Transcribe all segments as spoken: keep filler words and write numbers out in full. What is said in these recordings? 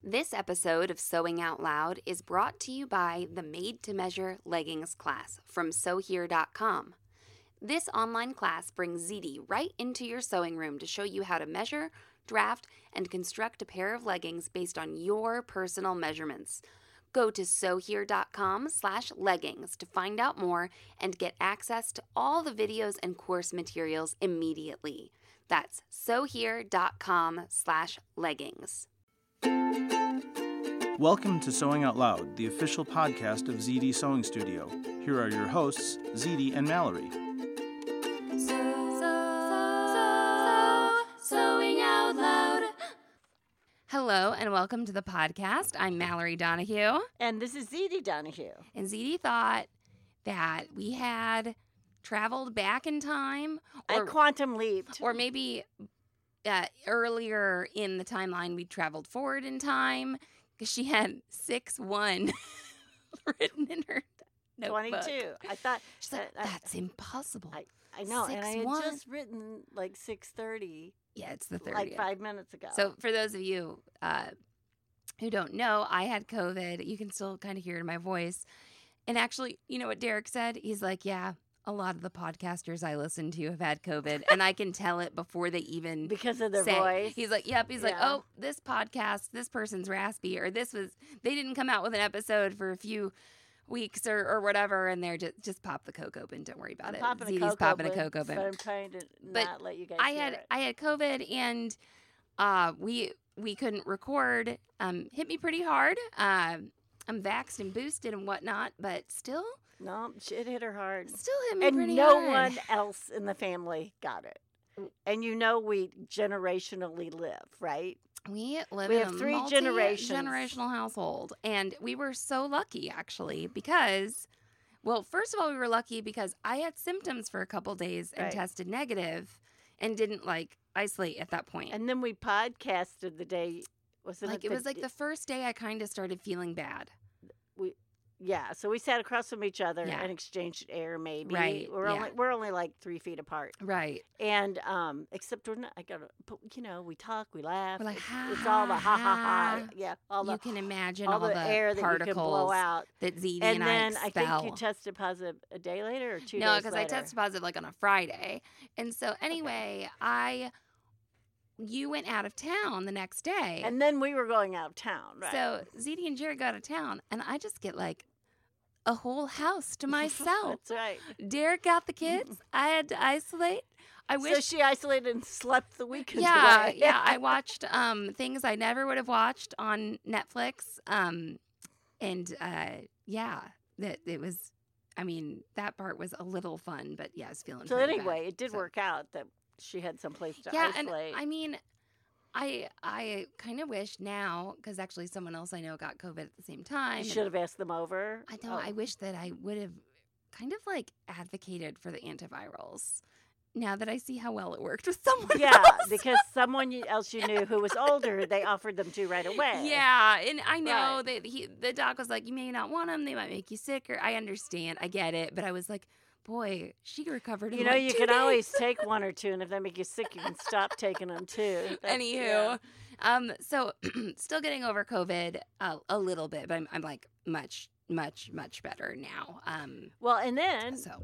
This episode of Sewing Out Loud is brought to you by the Made to Measure Leggings class from sew here dot com. This online class brings Z D right into your sewing room to show you how to measure, draft, and construct a pair of leggings based on your personal measurements. Go to sew here dot com slash leggings to find out more and get access to all the videos and course materials immediately. That's sew here dot com slash leggings. Welcome to Sewing Out Loud, the official podcast of Z D Sewing Studio. Here are your hosts, Z D and Mallory. So, so, Sewing Out Loud. Hello and welcome to the podcast. I'm Mallory Donahue. And this is Z D Donahue. And Z D thought that we had traveled back in time. Or, I quantum leaped. Or maybe uh, earlier in the timeline we traveled forward in time because she had six one written in her notebook. twenty-two. I thought. She's like, I, that's impossible. I, I know. six, and I had one. just written like six thirty. Yeah, it's the thirtieth. Like five minutes ago. So for those of you uh, who don't know, I had COVID. You can still kind of hear it in my voice. And actually, you know what Derek said? He's like, yeah, a lot of the podcasters I listen to have had COVID. And I can tell it before they even Because of their say. voice. He's like, yep. He's Yeah. like, oh, this podcast, this person's raspy. Or this was, they didn't come out with an episode for a few weeks or, or whatever. And they're just, just pop the Coke open. Don't worry about I'm it. popping a Z D's Coke popping open, a Coke open. But I'm trying to But not let you guys I hear had it. I had COVID and uh, we we couldn't record. Um, hit me pretty hard. Uh, I'm vaxxed and boosted and whatnot, but still, No, shit hit her hard. still hit me And pretty no hard. one else in the family got it. And you know we generationally live, right? We live We in have a three multi- generations. generational household, and we were so lucky actually because, well, first of all, we were lucky because I had symptoms for a couple days and Right. tested negative, and didn't like isolate at that point. And then we podcasted the day. Was it like it was like the first day I kind of started feeling bad. we yeah so we sat across from each other Yeah. and exchanged air maybe Right, we're yeah. only we're only like three feet apart Right. and um except we're not I gotta but you know we talk we laugh We're like, it's, ha, it's all the ha ha ha. ha yeah all You the can imagine all all, the, air that particles you can blow out that Z D and and, then I I expel. think you tested positive a day later or two no, days because I later. tested positive like on a Friday, and so anyway, I you went out of town the next day, and then we were going out of town right so Z D and Jared go out of town, and I just get like a whole house to myself. that's right Derek got the kids. I had to isolate. I wish. so she isolated and slept the weekend yeah, away. yeah. I watched um, things I never would have watched on Netflix, um, and uh, yeah, that it was. I mean, that part was a little fun, but yeah, I was feeling. so pretty anyway bad, it did so. work out that she had some place to Yeah, isolate. and I mean, I I kind of wish now because actually someone else I know got COVID at the same time. you and should have asked them over. I know. Oh. I wish that I would have kind of like advocated for the antivirals. Now that I see how well it worked with someone Yeah, else. because someone you- else you knew who was older, they offered them to right away. Yeah, and I know Right. that he, the doc was like, you may not want them. They might make you sicker. I understand. I get it. But I was like, boy, she recovered in You know, like you two can days. always take one or two, and if they make you sick, you can stop taking them too. That's- Anywho, yeah. um, so still getting over COVID uh, a little bit, but I'm, I'm like much, much, much better now. Um, Well, and then, so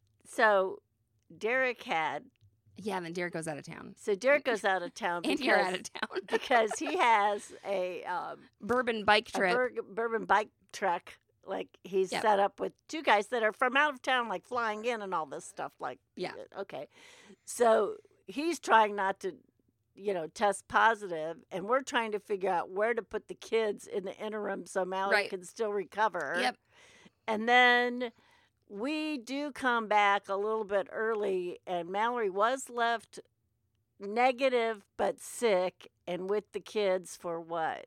so Derek had, yeah, and then Derek goes out of town, so Derek goes out of town and because, you're out of town. because he has a, um, Bourbon bike a trip. bur- bourbon bike truck. Like he's Yep. set up with two guys that are from out of town, like flying in and all this stuff. Like, Yeah. okay. So he's trying not to, you know, test positive, and we're trying to figure out where to put the kids in the interim so Mallory Right. can still recover. Yep. And then we do come back a little bit early, and Mallory was left negative but sick and with the kids for what?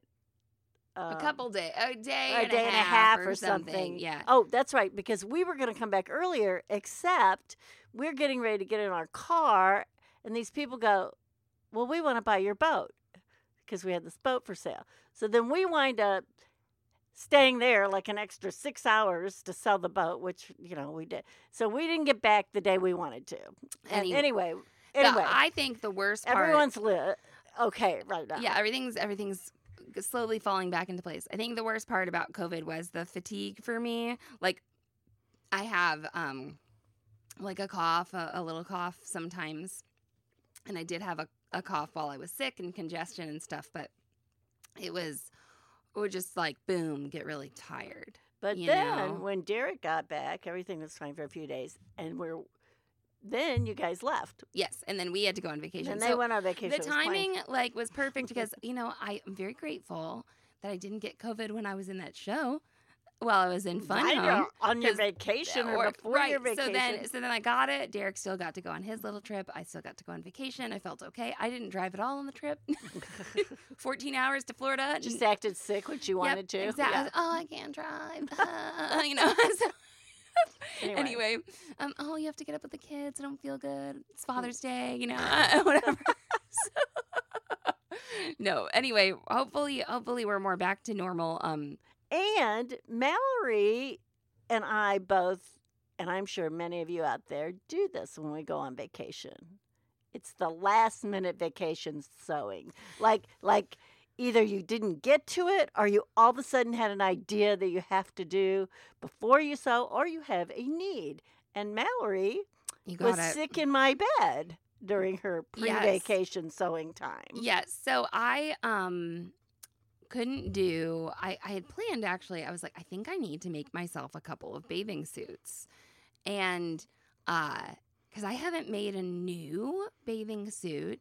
A Um, couple days, a day, a and, day a and a half, half or, or something. Yeah. Oh, that's right, because we were going to come back earlier, except we're getting ready to get in our car, and these people go, well, we want to buy your boat, because we had this boat for sale. So then we wind up staying there like an extra six hours to sell the boat, which, you know, we did. So we didn't get back the day we wanted to. And Anyway. anyway, The- anyway, I think the worst part. everyone's lit. Okay, right now. Yeah, everything's everything's slowly falling back into place. I think the worst part about COVID was the fatigue for me. Like, I have um, like a cough, a, a little cough sometimes. And I did have a, a cough while I was sick and congestion and stuff. But it was, it would just like, boom, get really tired. But you then know? when Derek got back, everything was fine for a few days. And we're then you guys left. Yes. And then we had to go on vacation. And So they went on vacation. the It was fine. timing like was perfect because, you know, I am very grateful that I didn't get COVID when I was in that show while I was in Fun Right, Home. or on your 'cause- vacation or, or- before right. your vacation. So then, so then I got it. Derek still got to go on his little trip. I still got to go on vacation. I felt okay. I didn't drive at all on the trip. fourteen hours to Florida. just acted sick when you wanted to. Exactly. Yeah. Oh, I can't drive. Uh, you know. So, Anyway. anyway, um, oh, you have to get up with the kids. I don't feel good. It's Father's Day. You know, whatever. So, no. Anyway, hopefully, hopefully we're more back to normal. Um. And Mallory and I both, and I'm sure many of you out there do this when we go on vacation. It's the last minute vacation sewing. Like, like either you didn't get to it or you all of a sudden had an idea that you have to do before you sew or you have a need. And Mallory You was got it. sick in my bed during her Yes. pre-vacation sewing time. Yes. So I um couldn't do I, I had planned actually, I was like, I think I need to make myself a couple of bathing suits. And uh because I haven't made a new bathing suit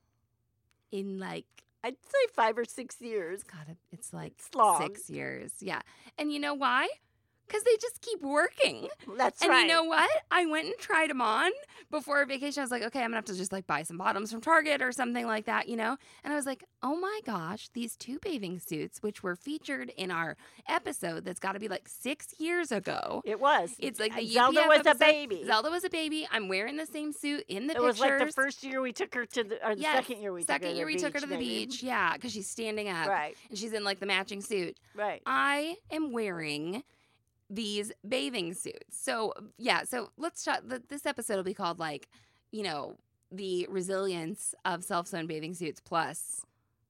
in like I'd say five or six years. God, it's like It's long. six years. Yeah. And you know why? Because they just keep working. That's And right. you know what? I went and tried them on before vacation. I was like, okay, I'm going to have to just like buy some bottoms from Target or something like that, you know? And I was like, oh my gosh, these two bathing suits, which were featured in our episode that's got to be like six years ago. It was. It's like the Zelda U P F was a episode. baby. Zelda was a baby. I'm wearing the same suit in the It pictures. was like the first year we took her to the, or the Yes, second year we second took her to year the we took her to the maybe. beach. Yeah, because she's standing up. Right, And she's in like the matching suit. right. I am wearing these bathing suits. So, yeah, so let's talk. The, this episode will be called, like, you know, the resilience of self-sewn bathing suits plus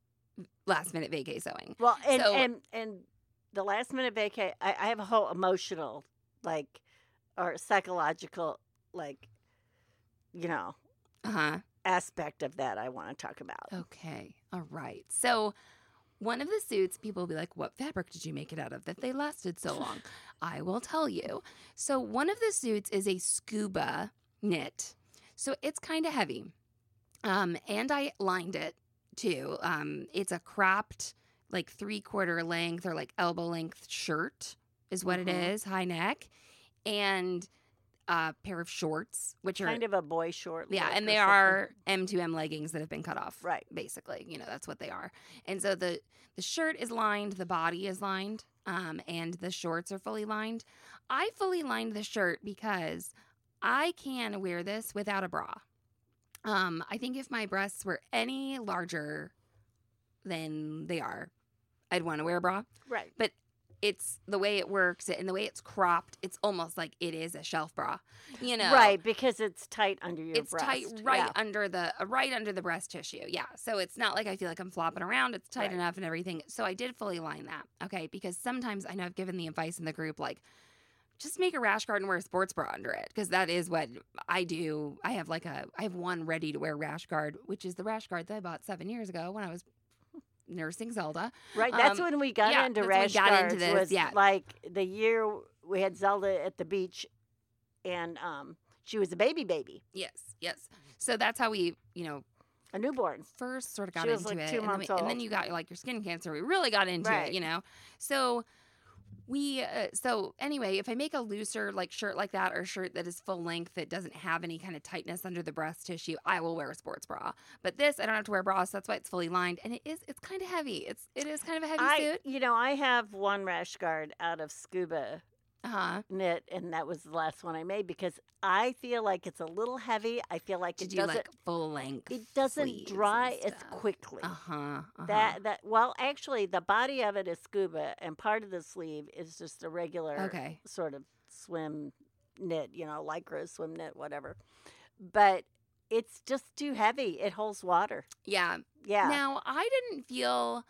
last minute vacay sewing. Well, and So- and and the last minute vacay, I, I have a whole emotional, like, or psychological, like, you know, Uh huh. aspect of that I want to talk about. Okay. All right. So, one of the suits, people will be like, what fabric did you make it out of that they lasted so long? I will tell you. So, one of the suits is a scuba knit. So, it's kind of heavy. Um, and I lined it too. Um, it's a cropped, like three quarter length or like elbow length shirt, is what Mhm. it is, high neck. And a pair of shorts, which are Kind of a boy short. yeah, look and or they something. are M two M leggings that have been cut off. Right. Basically, you know, that's what they are. And so the the shirt is lined, the body is lined, um, and the shorts are fully lined. I fully lined the shirt because I can wear this without a bra. Um, I think if my breasts were any larger than they are, I'd want to wear a bra. Right. But it's the way it works and the way it's cropped, it's almost like it is a shelf bra. You know, Right, because it's tight under your it's breast. tight right Yeah. under the uh, right under the breast tissue. Yeah. So it's not like I feel like I'm flopping around. It's tight Right. enough and everything. So I did fully line that. Okay. Because sometimes I know I've given the advice in the group, like, just make a rash guard and wear a sports bra under it. Because that is what I do. I have like a, I have one ready to wear rash guard, which is the rash guard that I bought seven years ago when I was nursing Zelda. Right, that's Um, when we got yeah, into that's when we rash got into guards. this, Was yeah. like the year we had Zelda at the beach, and um, she was a baby baby, Yes. Yes. So that's how we, you know, a newborn. first sort of got She was, into like, it, two and, then months we- and then old. you got like your skin cancer. We really got into Right. it, you know. So we, uh, so anyway, if I make a looser like shirt like that, or a shirt that is full length that doesn't have any kind of tightness under the breast tissue, I will wear a sports bra. But this, I don't have to wear a bra, so that's why it's fully lined, and it is, it's kind of heavy. It's, it is kind of a heavy I, suit. you know, I have one rash guard out of scuba Uh huh. knit, and that was the last one I made because I feel like it's a little heavy. I feel like Did it you doesn't. like full length? it doesn't sleeves and dry as stuff? quickly. Uh huh. Uh-huh. That that well, actually, the body of it is scuba, and part of the sleeve is just a regular Okay. sort of swim knit, you know, lycra swim knit, whatever. But it's just too heavy. It holds water. Yeah. Yeah. Now, I didn't feel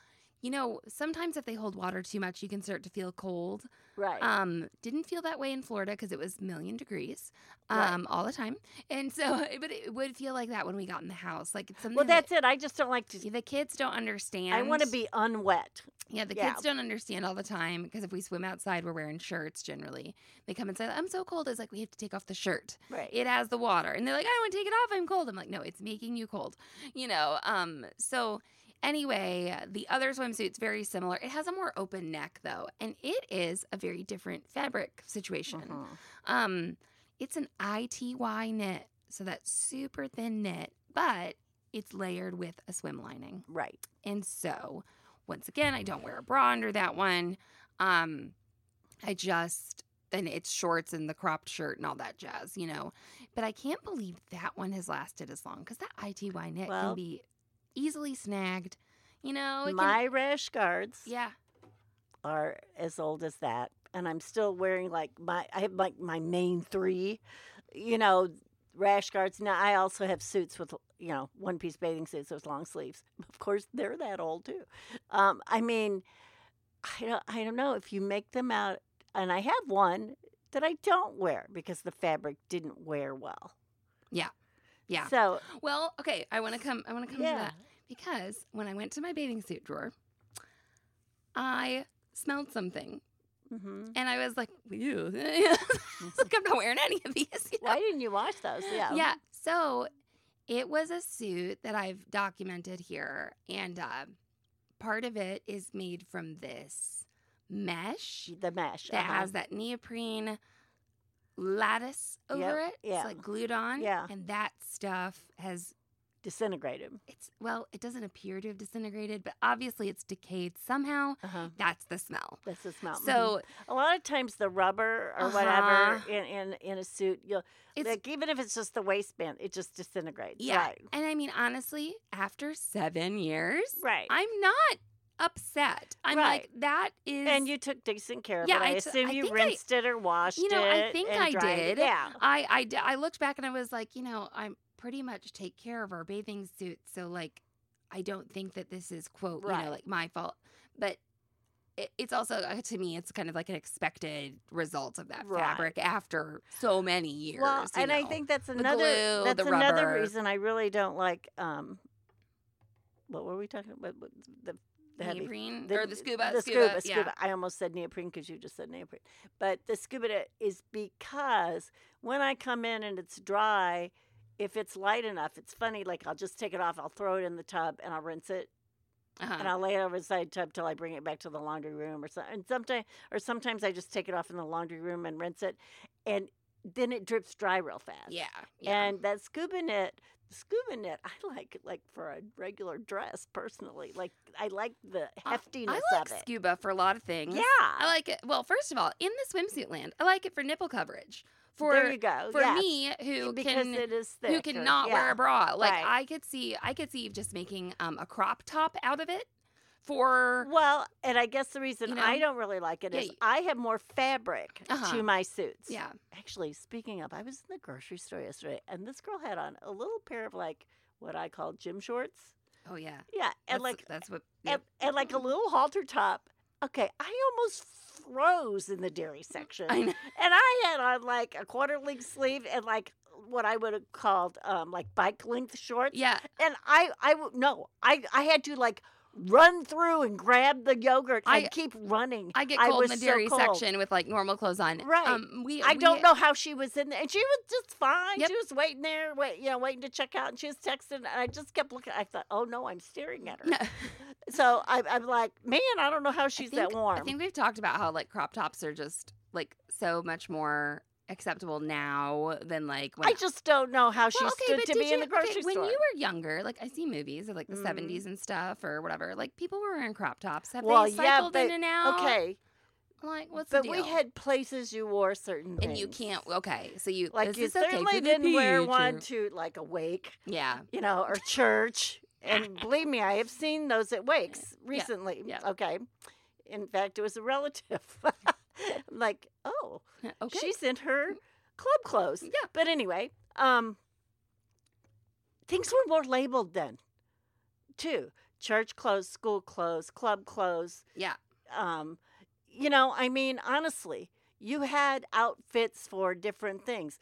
you know, sometimes if they hold water too much, you can start to feel cold. Right. Um, didn't feel that way in Florida because it was a million degrees um, Right. all the time. And so, but it would feel like that when we got in the house. Like it's something well, that that's it. I just don't like to. the kids don't understand. I want to be unwet. Yeah, the Yeah. kids don't understand all the time because if we swim outside, we're wearing shirts generally. They come and say, I'm so cold. It's like, we have to take off the shirt. Right. It has the water. And they're like, I don't want to take it off. I'm cold. I'm like, no, it's making you cold. You know, um, so anyway, the other swimsuit's very similar. It has a more open neck, though, and it is a very different fabric situation. Mhm. Um, it's an I T Y knit, so that's super thin knit, but it's layered with a swim lining. Right. And so, once again, I don't wear a bra under that one. Um, I just, and it's shorts and the cropped shirt and all that jazz, you know. But I can't believe that one has lasted as long because that I T Y knit Well- can be easily snagged, you know. It can- My rash guards yeah. are as old as that, and I'm still wearing like my. I have like my main three, you know, rash guards. Now I also have suits with you know one piece bathing suits with long sleeves. Of course, they're that old too. Um, I mean, I don't. I don't know if you make them out, and I have one that I don't wear because the fabric didn't wear well. Yeah. So Well, okay, I want to come I want to come to yeah. that because when I went to my bathing suit drawer, I smelled something hmm and I was like, ew. It's like I'm not wearing any of these. You know? Why didn't you wash those? Yeah. Yeah. So it was a suit that I've documented here, and uh, part of it is made from this mesh The mesh that uh-huh. has that neoprene lattice over Yep, it. yeah. It's like glued on. Yeah. And that stuff has disintegrated. it's well, it doesn't appear to have disintegrated, but obviously it's decayed somehow. Uh-huh. That's the smell. That's the smell. Mhm. So a lot of times the rubber or Uh-huh. whatever in, in, in a suit, you'll it's like even if it's just the waistband, it just disintegrates. yeah. Right. And I mean honestly, after seven years, Right. I'm not upset. I'm Right. like, that is And you took decent care of Yeah, it. I, I t- assume I you think I- rinsed it or washed it. You know, I think and I dried it. did. Yeah. I, I, d- I looked back and I was like, you know, I'm pretty much take care of our bathing suits. So, like, I don't think that this is, quote, you Right. know, like my fault. But it, it's also, uh, to me, it's kind of like an expected result of that Right. fabric after so many years. Well, you and I know. think that's The another glue, that's the another rubber. reason I really don't like um what were we talking about? What- The the heavy Neoprene or the scuba. The scuba, scuba, yeah. scuba. I almost said neoprene because you just said neoprene. But the scuba net is because when I come in and it's dry, if it's light enough, it's funny. Like I'll just take it off, I'll throw it in the tub, and I'll rinse it, Uh-huh. and I'll lay it over the side tub till I bring it back to the laundry room, or something. And sometimes, or sometimes I just take it off in the laundry room and rinse it, and then it drips dry real fast. Yeah. yeah. And that scuba knit, scuba knit, I like like for a regular dress personally. Like I like the Uh, heftiness I like of it. scuba for a lot of things. Yeah. I like it. Well, first of all, in the swimsuit land, I like it for nipple coverage. For there you go. for yes. me, who because can it is thick. who or- cannot yeah. wear a bra, like right. I could see, I could see just making um, a crop top out of it. For Well, and I guess the reason You know? I don't really like it Yeah, is y- I have more fabric Uh-huh. to my suits. yeah, Actually, speaking of, I was in the grocery store yesterday, and this girl had on a little pair of like what I call gym shorts. oh yeah, Yeah, and that's, like that's what. and, Yep. and like a little halter top. Okay, I almost froze in the dairy section. I know. And I had on like a quarter length sleeve and like what I would have called um, like bike length shorts. Yeah, And I, I w- no, I, I had to like run through and grab the yogurt and I- keep running. I get I cold in was the so dairy cold. section with like normal clothes on. Right. Um, we. I we, don't know how she was in there, and she was just fine. Yep. She was waiting there, wait, you know, waiting to check out, and she was texting. And I just kept looking. I thought, oh no, I'm staring at her. No. So I, I'm like, man, I don't know how she's I think, that warm. I think we've talked about how like crop tops are just like so much more acceptable now than like when I just don't know how she Well, okay, stood but to did be in you- the grocery okay, store. When you were younger, like I see movies of like the Mhm. seventies and stuff or whatever, like people were wearing crop tops. Have Well, they yeah, cycled in but- and out? okay, Like what's but the we deal? had places you wore certain things. and you can't. Okay, so you Like this you is okay certainly for the didn't wear beach one or- to like a wake, Yeah, you know, or church. And believe me, I have seen those at wakes recently. yeah. Okay. In fact, it was a relative. I'm like, oh, okay. she's in her club clothes. Yeah. But anyway, um, things were more labeled then, too. church clothes, school clothes, club clothes. Yeah. Um, you know, I mean, honestly, you had outfits for different things.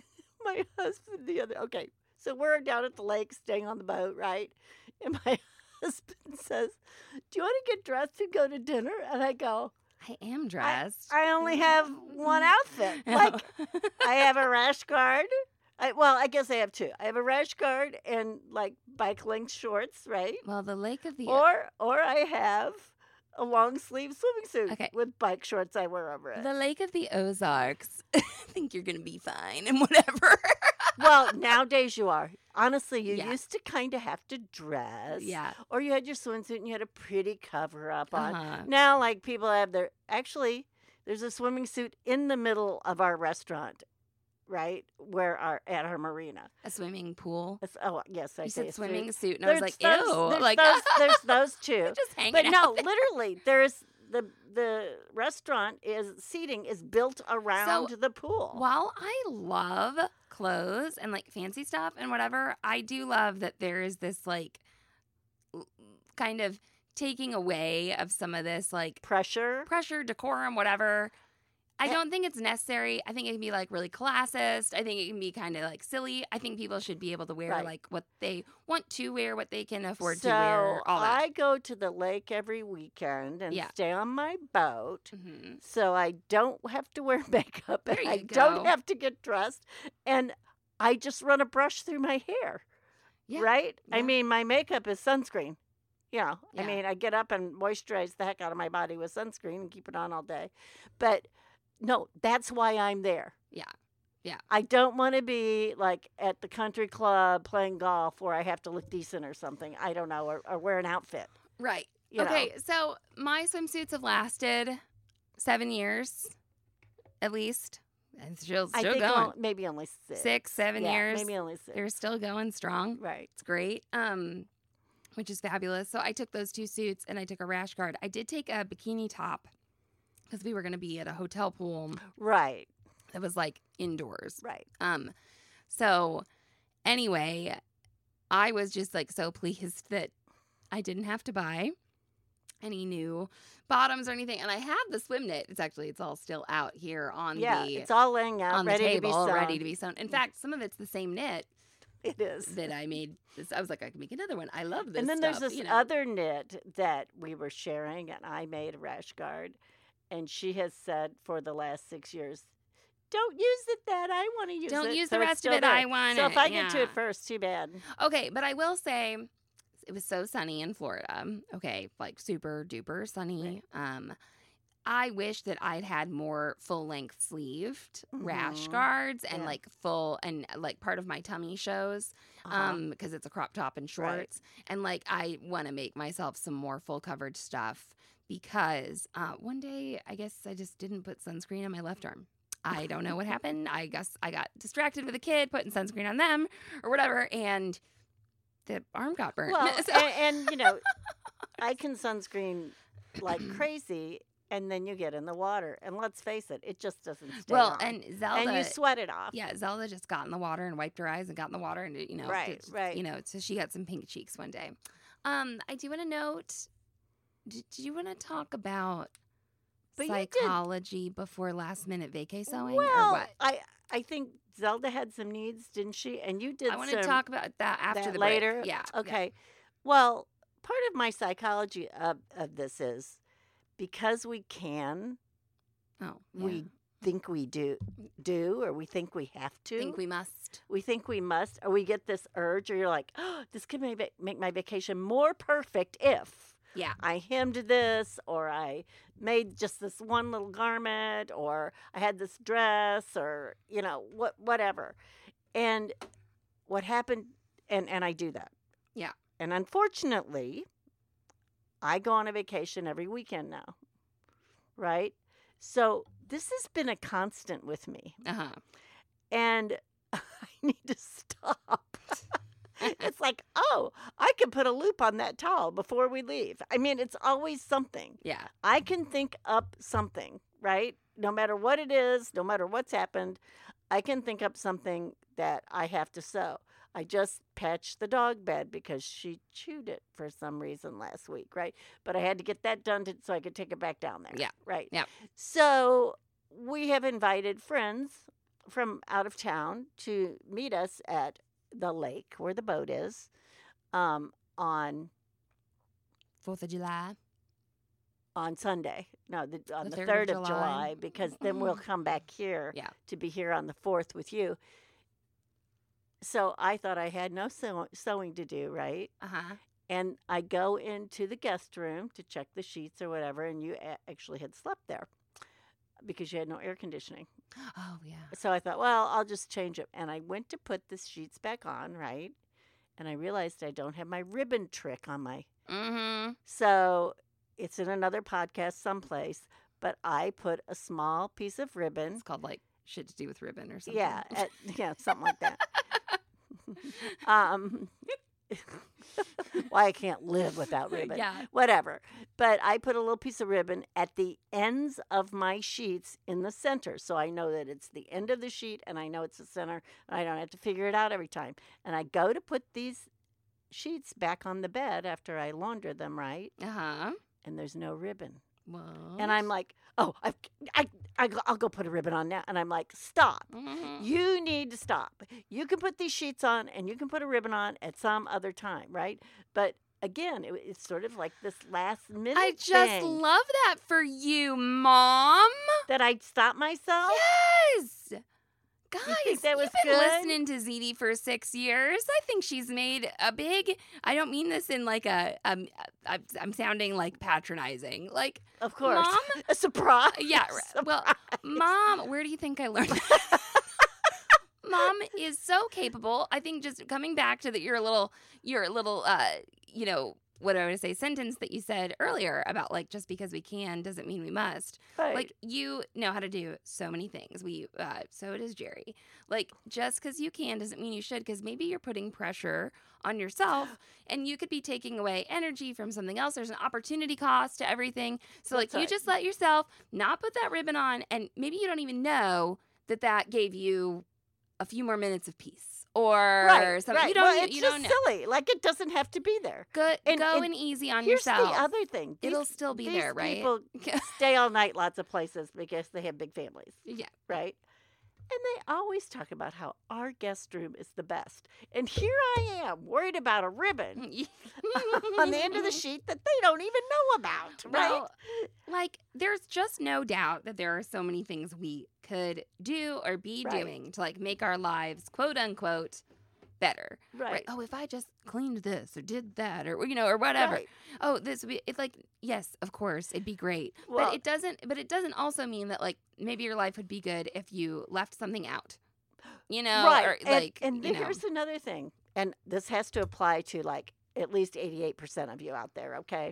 My husband the other, okay, so we're down at the lake staying on the boat, right? And my husband says, do you want to get dressed and go to dinner? And I go, I am I, dressed. I only have one outfit. Like, I have a rash guard. I, well, I guess I have two. I have a rash guard and like bike length shorts, right? Well, the Lake of the Or or I have a long sleeve swimming suit Okay. with bike shorts I wear over it. the Lake of the Ozarks. I think you're gonna be fine and whatever. Well, nowadays you are. Honestly, you Yeah. used to kind of have to dress. Yeah. Or you had your swimsuit and you had a pretty cover up on. Uh-huh. Now, like, people have their. Actually, there's a swimming suit in the middle of our restaurant, right? Where our at our marina. A swimming pool. It's, oh, yes, I You say said a swimming suit. suit, and I was There's like, those, ew. There's, Like, those, there's those two. just hanging But no, out there. literally, there's the the restaurant is seating is built around the pool. While I love clothes and like fancy stuff and whatever, I do love that there is this like l- kind of taking away of some of this like Pressure. pressure, decorum, whatever. I Yeah. don't think it's necessary. I think it can be like really classist. I think it can be kind of like silly. I think people should be able to wear Right. like what they want to wear, what they can afford so to wear, all that. I go to the lake every weekend and Yeah. stay on my boat. Mhm. So I don't have to wear makeup and There I you don't go. have to get dressed. And I just run a brush through my hair. Yeah. Right? I Yeah. mean, my makeup is sunscreen. You know, I Yeah. mean, I get up and moisturize the heck out of my body with sunscreen and keep it on all day. But no, that's why I'm there. Yeah. Yeah. I don't want to be like at the country club playing golf where I have to look decent or something. I don't know, or, or wear an outfit. Right. You know. Okay, so my swimsuits have lasted seven years, at least. And still, I still think going. on- maybe only six. Six, seven Yeah, years. Maybe only six. They're still going strong. Right. It's great. Um, which is fabulous. So I took those two suits and I took a rash guard. I did take a bikini top because we were going to be at a hotel pool Right. that was like indoors. Right. Um, so anyway, I was just like so pleased that I didn't have to buy any new bottoms or anything. And I have the swim knit. It's actually it's all still out here on Yeah. the It's all laying out, on the ready table, to be sewn. ready to be sewn. In fact, some of it's the same knit It is. that I made. This, I was like, I can make another one. I love this. And then stuff, there's this you know. other knit that we were sharing, and I made a rash guard. And she has said for the last six years, don't use it that. I want to use it. Don't use So the it's rest of still it. there. I want So it. if I get to yeah. it first, too bad. Okay, but I will say it was so sunny in Florida. Okay, like super duper sunny. Um, I wish that I'd had more full length sleeved rash Mhm. guards and Yeah. like full and like part of my tummy shows. Uh-huh. Um, because it's a crop top and shorts. And like I want to make myself some more full coverage stuff because uh, one day I guess I just didn't put sunscreen on my left arm. I don't know what happened. I guess I got distracted with a kid putting sunscreen on them or whatever, and the arm got burnt. Well, So- and, and, you know, I can sunscreen like crazy, and then you get in the water. And let's face it, it just doesn't stay well, on. and Zelda, And you sweat it off. yeah, Zelda just got in the water and wiped her eyes and got in the water and you know, Right, did- right. you know, so she got some pink cheeks one day. Um, I do want to note. Did, did you want to talk about But you did- psychology before last minute vacay sewing well, or what? I, I think Zelda had some needs, didn't she? And you did I want some to talk about that after that the break. later. Yeah. yeah. Okay. Well, part of my psychology of, of this is because we can, Oh, we yeah. think we do, do, or we think we have to. think we must. we think we must, or we get this urge, or you're like, oh, this could make, make my vacation more perfect if Yeah. I hemmed this, or I made just this one little garment, or I had this dress, or, you know, what, whatever. And what happened, and, and I do that. Yeah. And unfortunately, I go on a vacation every weekend now, right? So this has been a constant with me. Uh huh. And I need to stop. It's like, oh, I can put a loop on that towel before we leave. I mean, it's always something. Yeah. I can think up something, right? No matter what it is, no matter what's happened, I can think up something that I have to sew. I just patched the dog bed because she chewed it for some reason last week, right? But I had to get that done to, so I could take it back down there. Yeah. Right. Yeah. So we have invited friends from out of town to meet us at the lake where the boat is um, on Fourth of July. on Sunday. No, the, on The the, third third of of July. July, because then we'll come back here Yeah. to be here on the fourth with you. So I thought I had no sew- sewing to do, right? Uh-huh. And I go into the guest room to check the sheets or whatever, and you a- actually had slept there because you had no air conditioning. Oh, yeah. So I thought, well, I'll just change it. And I went to put the sheets back on, right? And I realized I don't have my ribbon trick on my. Mm-hmm. So it's in another podcast someplace, but I put a small piece of ribbon. It's called, like, shit to do with ribbon or something. Yeah, at, yeah, something like that. um, why I can't live without ribbon. Yeah. Whatever. But I put a little piece of ribbon at the ends of my sheets in the center. So I know that it's the end of the sheet and I know it's the center and I don't have to figure it out every time. And I go to put these sheets back on the bed after I launder them, right? Uh-huh. And there's no ribbon. What? And I'm like, oh, I, I, I, I'll go put a ribbon on now. And I'm like, stop. Mhm. You need to stop. You can put these sheets on and you can put a ribbon on at some other time, right? But again, it, it's sort of like this last minute I just thing love that for you, Mom. that I stop myself. Yes. Guys, think that was you've been good? listening to Z D for six years. I think she's made a big. I don't mean this in like a. Um, I'm, I'm sounding like patronizing. Like, Of course. Mom? A surprise. yeah. r- Well, Mom, where do you think I learned that? Mom is so capable. I think just coming back to that, your little, your little, uh, you know, what I would say sentence that you said earlier about like just because we can doesn't mean we must. Right. Like you know how to do so many things. We uh, so does Jerry. Like just because you can doesn't mean you should. Because maybe you're putting pressure on yourself, and you could be taking away energy from something else. There's an opportunity cost to everything. So like That's you right. just let yourself not put that ribbon on, and maybe you don't even know that that gave you a few more minutes of peace or right, something. right. You don't. well, you, it's you just don't know. silly. Like it doesn't have to be there. Go, and- go and and easy on Here's yourself. the other thing. It'll These- still be these there, right? People stay all night lots of places because they have big families, yeah. right? And they always talk about how our guest room is the best. And here I am, worried about a ribbon on the end of the sheet that they don't even know about, right? Well, like, there's just no doubt that there are so many things we could do or be Right. doing to, like, make our lives, quote unquote, better. right. Oh, if I just cleaned this or did that or, you know, or whatever. Right. Oh, this would be, it's like, yes, of course, it'd be great. Well- but it doesn't, but it doesn't also mean that, like, maybe your life would be good if you left something out. You know, right. or and, like, and you know. here's another thing. And this has to apply to like at least eighty-eight percent of you out there, okay?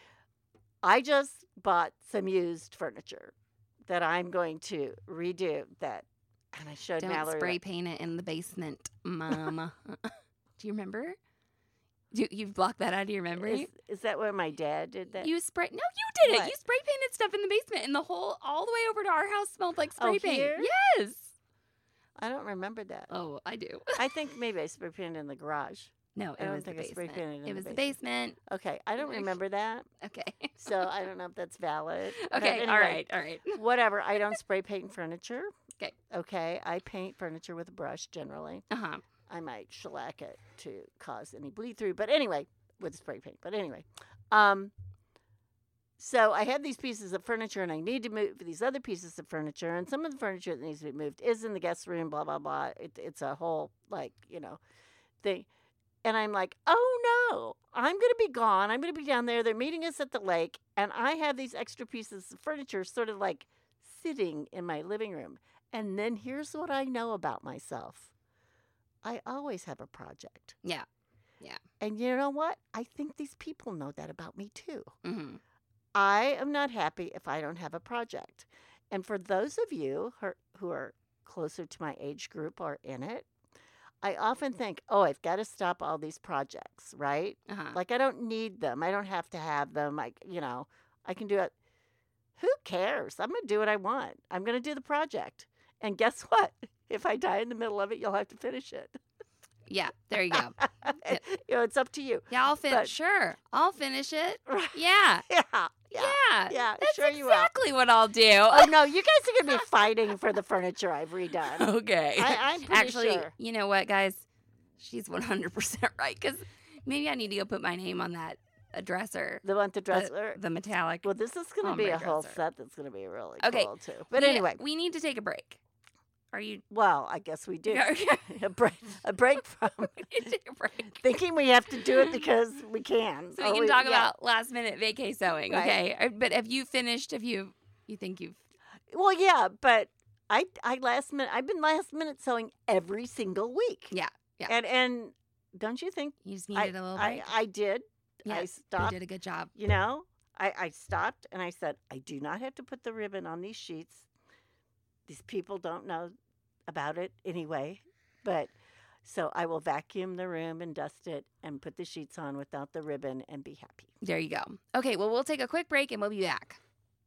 I just bought some used furniture that I'm going to redo that. And I showed Don't Mallory. spray like- paint it in the basement, Mama. Do you remember? Do you've blocked that out of your memory? Is, is that where my dad did that? You spray? No, you did it. What? You spray painted stuff in the basement, and the whole all the way over to our house smelled like spray Oh, paint. here? Yes. I don't remember that. Oh, I do. I think maybe I spray painted in the garage. No, it I don't was think the I spray basement. painted in It the was the basement. basement. Okay, I don't remember that. Okay. So I don't know if that's valid. But Okay. All anyway, right. All right. Whatever. I don't spray paint furniture. Okay. Okay. I paint furniture with a brush generally. Uh huh. I might shellac it to cause any bleed through. But anyway, with spray paint. But anyway. Um, so I have these pieces of furniture and I need to move these other pieces of furniture. And some of the furniture that needs to be moved is in the guest room, blah, blah, blah. It, it's a whole, like, you know, thing. And I'm like, oh no, I'm going to be gone. I'm going to be down there. They're meeting us at the lake. And I have these extra pieces of furniture sort of like sitting in my living room. And then here's what I know about myself I always have a project. Yeah. And you know what? I think these people know that about me too. Mm-hmm. I am not happy if I don't have a project. And for those of you who are, who are closer to my age group or in it, I often think, oh, I've got to stop all these projects, right? Uh huh. Like I don't need them. I don't have to have them. I, you know, I can do it. Who cares? I'm going to do what I want. I'm going to do the project. And guess what? If I die in the middle of it, you'll have to finish it. Yeah, there you go. Yep. You know, it's up to you. Yeah, I'll But- finish. Sure, I'll finish it. Right. Yeah, Yeah. Yeah. yeah, Yeah, That's sure you will. exactly what I'll do. Oh, no, you guys are going to be fighting for the furniture I've redone. Okay. I, I'm pretty Actually, sure. you know what, guys? She's one hundred percent right because maybe I need to go put my name on that uh, dresser. The one, the The, dresser. the metallic. Well, this is going to on be my a whole dresser. set that's going to be really Okay. cool, too. But We- anyway, we need to take a break. Are you? well, I guess we do. Okay. a, break, a break from We need to take a break. thinking we have to do it because we can. So we Or can talk yeah. about last minute vacay sewing, Right. okay? Uh, But have you finished? Have you? You think you've? Well, yeah, but I, I last minute. I've been last minute sewing every single week. Yeah, yeah. And and don't you think You just I, needed a little I break. I did? Yeah, I you stopped. did a good job. You know, I I stopped and I said, I do not have to put the ribbon on these sheets. These people don't know about it anyway, but. So I will vacuum the room and dust it and put the sheets on without the ribbon and be happy. There you go. Okay, well, we'll take a quick break and we'll be back.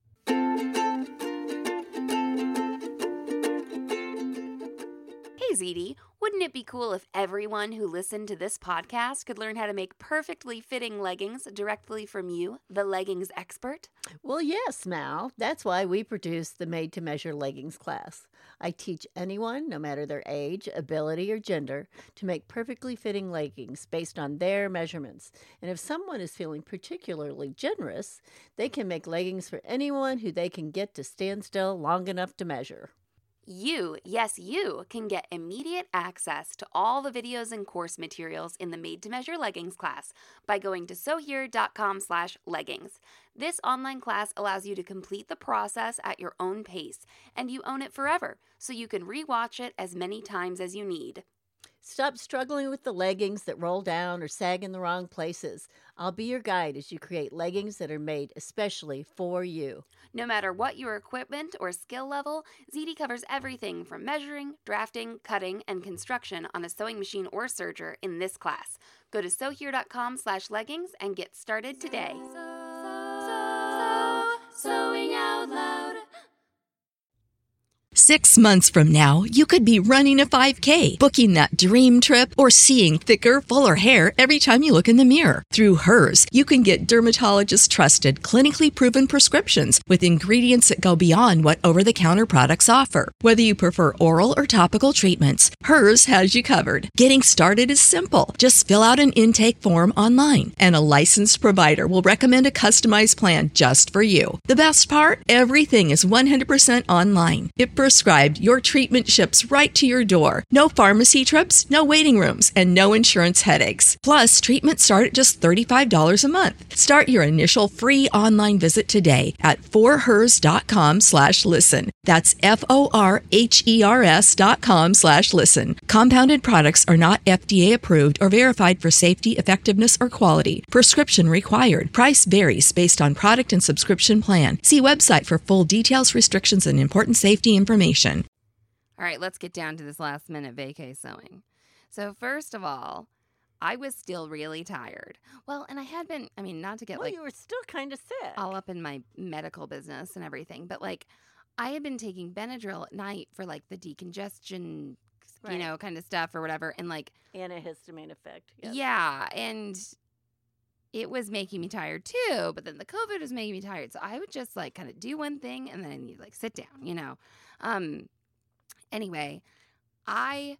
Hey, Z D, wouldn't it be cool if everyone who listened to this podcast could learn how to make perfectly fitting leggings directly from you, the leggings expert? Well, yes, Mal. That's why we produce the Made to Measure Leggings class. I teach anyone, no matter their age, ability, or gender, to make perfectly fitting leggings based on their measurements. And if someone is feeling particularly generous, they can make leggings for anyone who they can get to stand still long enough to measure. You, yes, you can get immediate access to all the videos and course materials in the Made to Measure Leggings class by going to sewhere.com slash leggings. This online class allows you to complete the process at your own pace, and you own it forever, so you can rewatch it as many times as you need. Stop struggling with the leggings that roll down or sag in the wrong places. I'll be your guide as you create leggings that are made especially for you. No matter what your equipment or skill level, Z D covers everything from measuring, drafting, cutting, and construction on a sewing machine or serger in this class. Go to sewhere.com slash leggings and get started today. Sewing out loud. Six months from now, you could be running a five K, booking that dream trip, or seeing thicker, fuller hair every time you look in the mirror. Through Hers, you can get dermatologist-trusted, clinically proven prescriptions with ingredients that go beyond what over-the-counter products offer. Whether you prefer oral or topical treatments, Hers has you covered. Getting started is simple. Just fill out an intake form online, and a licensed provider will recommend a customized plan just for you. The best part? Everything is one hundred percent online. If prescribed, your treatment ships right to your door. No pharmacy trips, no waiting rooms, and no insurance headaches. Plus, treatments start at just thirty-five dollars a month. Start your initial free online visit today at forhers.com slash listen. That's F-O-R-H-E-R-S dot com slash listen. Compounded products are not F D A approved or verified for safety, effectiveness, or quality. Prescription required. Price varies based on product and subscription plan. See website for full details, restrictions, and important safety information. All right, let's get down to this last minute vacay sewing. So first of all, I was still really tired. Well, and I had been, I mean, not to get Well, like you were still kind of sick. all up in my medical business and everything, but like I had been taking Benadryl at night for like the decongestion, you Right. know, kind of stuff or whatever. And like, Antihistamine effect. Yes. yeah, and it was making me tired too, but then the COVID was making me tired. So I would just like kind of do one thing and then you'd like sit down, you know. Um anyway, I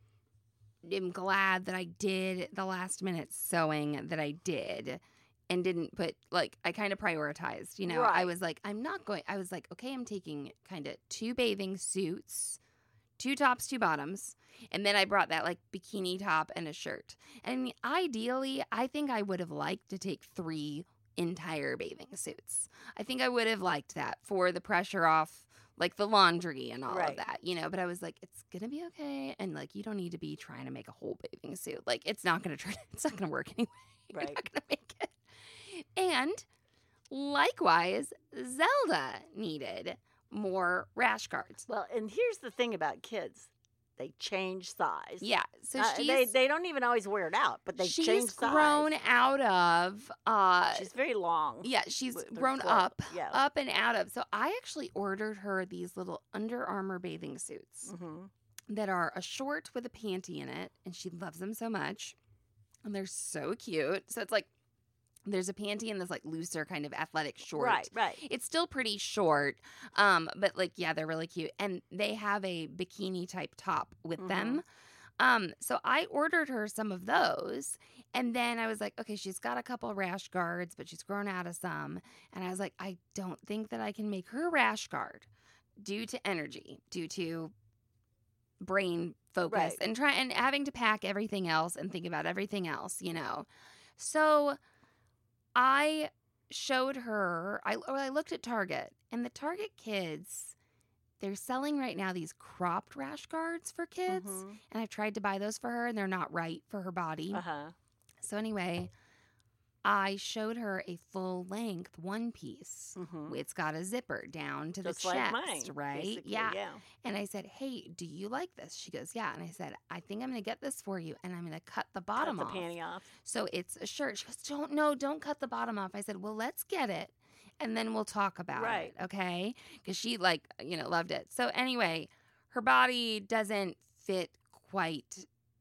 am glad that I did the last minute sewing that I did and didn't put like I kind of prioritized, you know. I Right. was like, I'm not going I was like, okay, I'm taking kind of two bathing suits, two tops, two bottoms. And then I brought that like bikini top and a shirt. And ideally, I think I would have liked to take three entire bathing suits. I think I would have liked that for the pressure off, like the laundry and all of Right. that, you know. But I was like, it's gonna be okay, and like you don't need to be trying to make a whole bathing suit. Like it's not gonna try. It's not gonna work anyway. You're Right. not gonna make it. And likewise, Zelda needed more rash guards. Well, and here's the thing about kids. They change size. Yeah, so Uh, she's they they don't even always wear it out, but they she's change size. grown out of uh She's very long. yeah, she's with her grown clothes. up Yeah. up and out of. So I actually ordered her these little Under Armour bathing suits. hmm that are a short with a panty in it, and she loves them so much. And they're so cute. So it's like there's a panty and this like looser kind of athletic short. Right, right. It's still pretty short, um, but like yeah, they're really cute, and they have a bikini type top with Mhm. them. Um, so I ordered her some of those, and then I was like, okay, she's got a couple rash guards, but she's grown out of some, and I was like, I don't think that I can make her a rash guard due to energy, due to brain focus, Right. and try and having to pack everything else and think about everything else, you know. So I showed her, I, or I looked at Target, and the Target kids, they're selling right now these cropped rash guards for kids. Mhm. And I've tried to buy those for her, and they're not right for her body. Uh-huh. So anyway, I showed her a full length one piece. Mhm. It's got a zipper down to Just the like chest, mine, right? basically, Yeah. yeah. And I said, hey, do you like this? She goes, yeah. And I said, I think I'm going to get this for you, and I'm going to cut the bottom Cut the off. panty off. So it's a shirt. She goes, don't, no, don't cut the bottom off. I said, well, let's get it, and then we'll talk about Right. it, okay? Because she, like, you know, loved it. So anyway, her body doesn't fit quite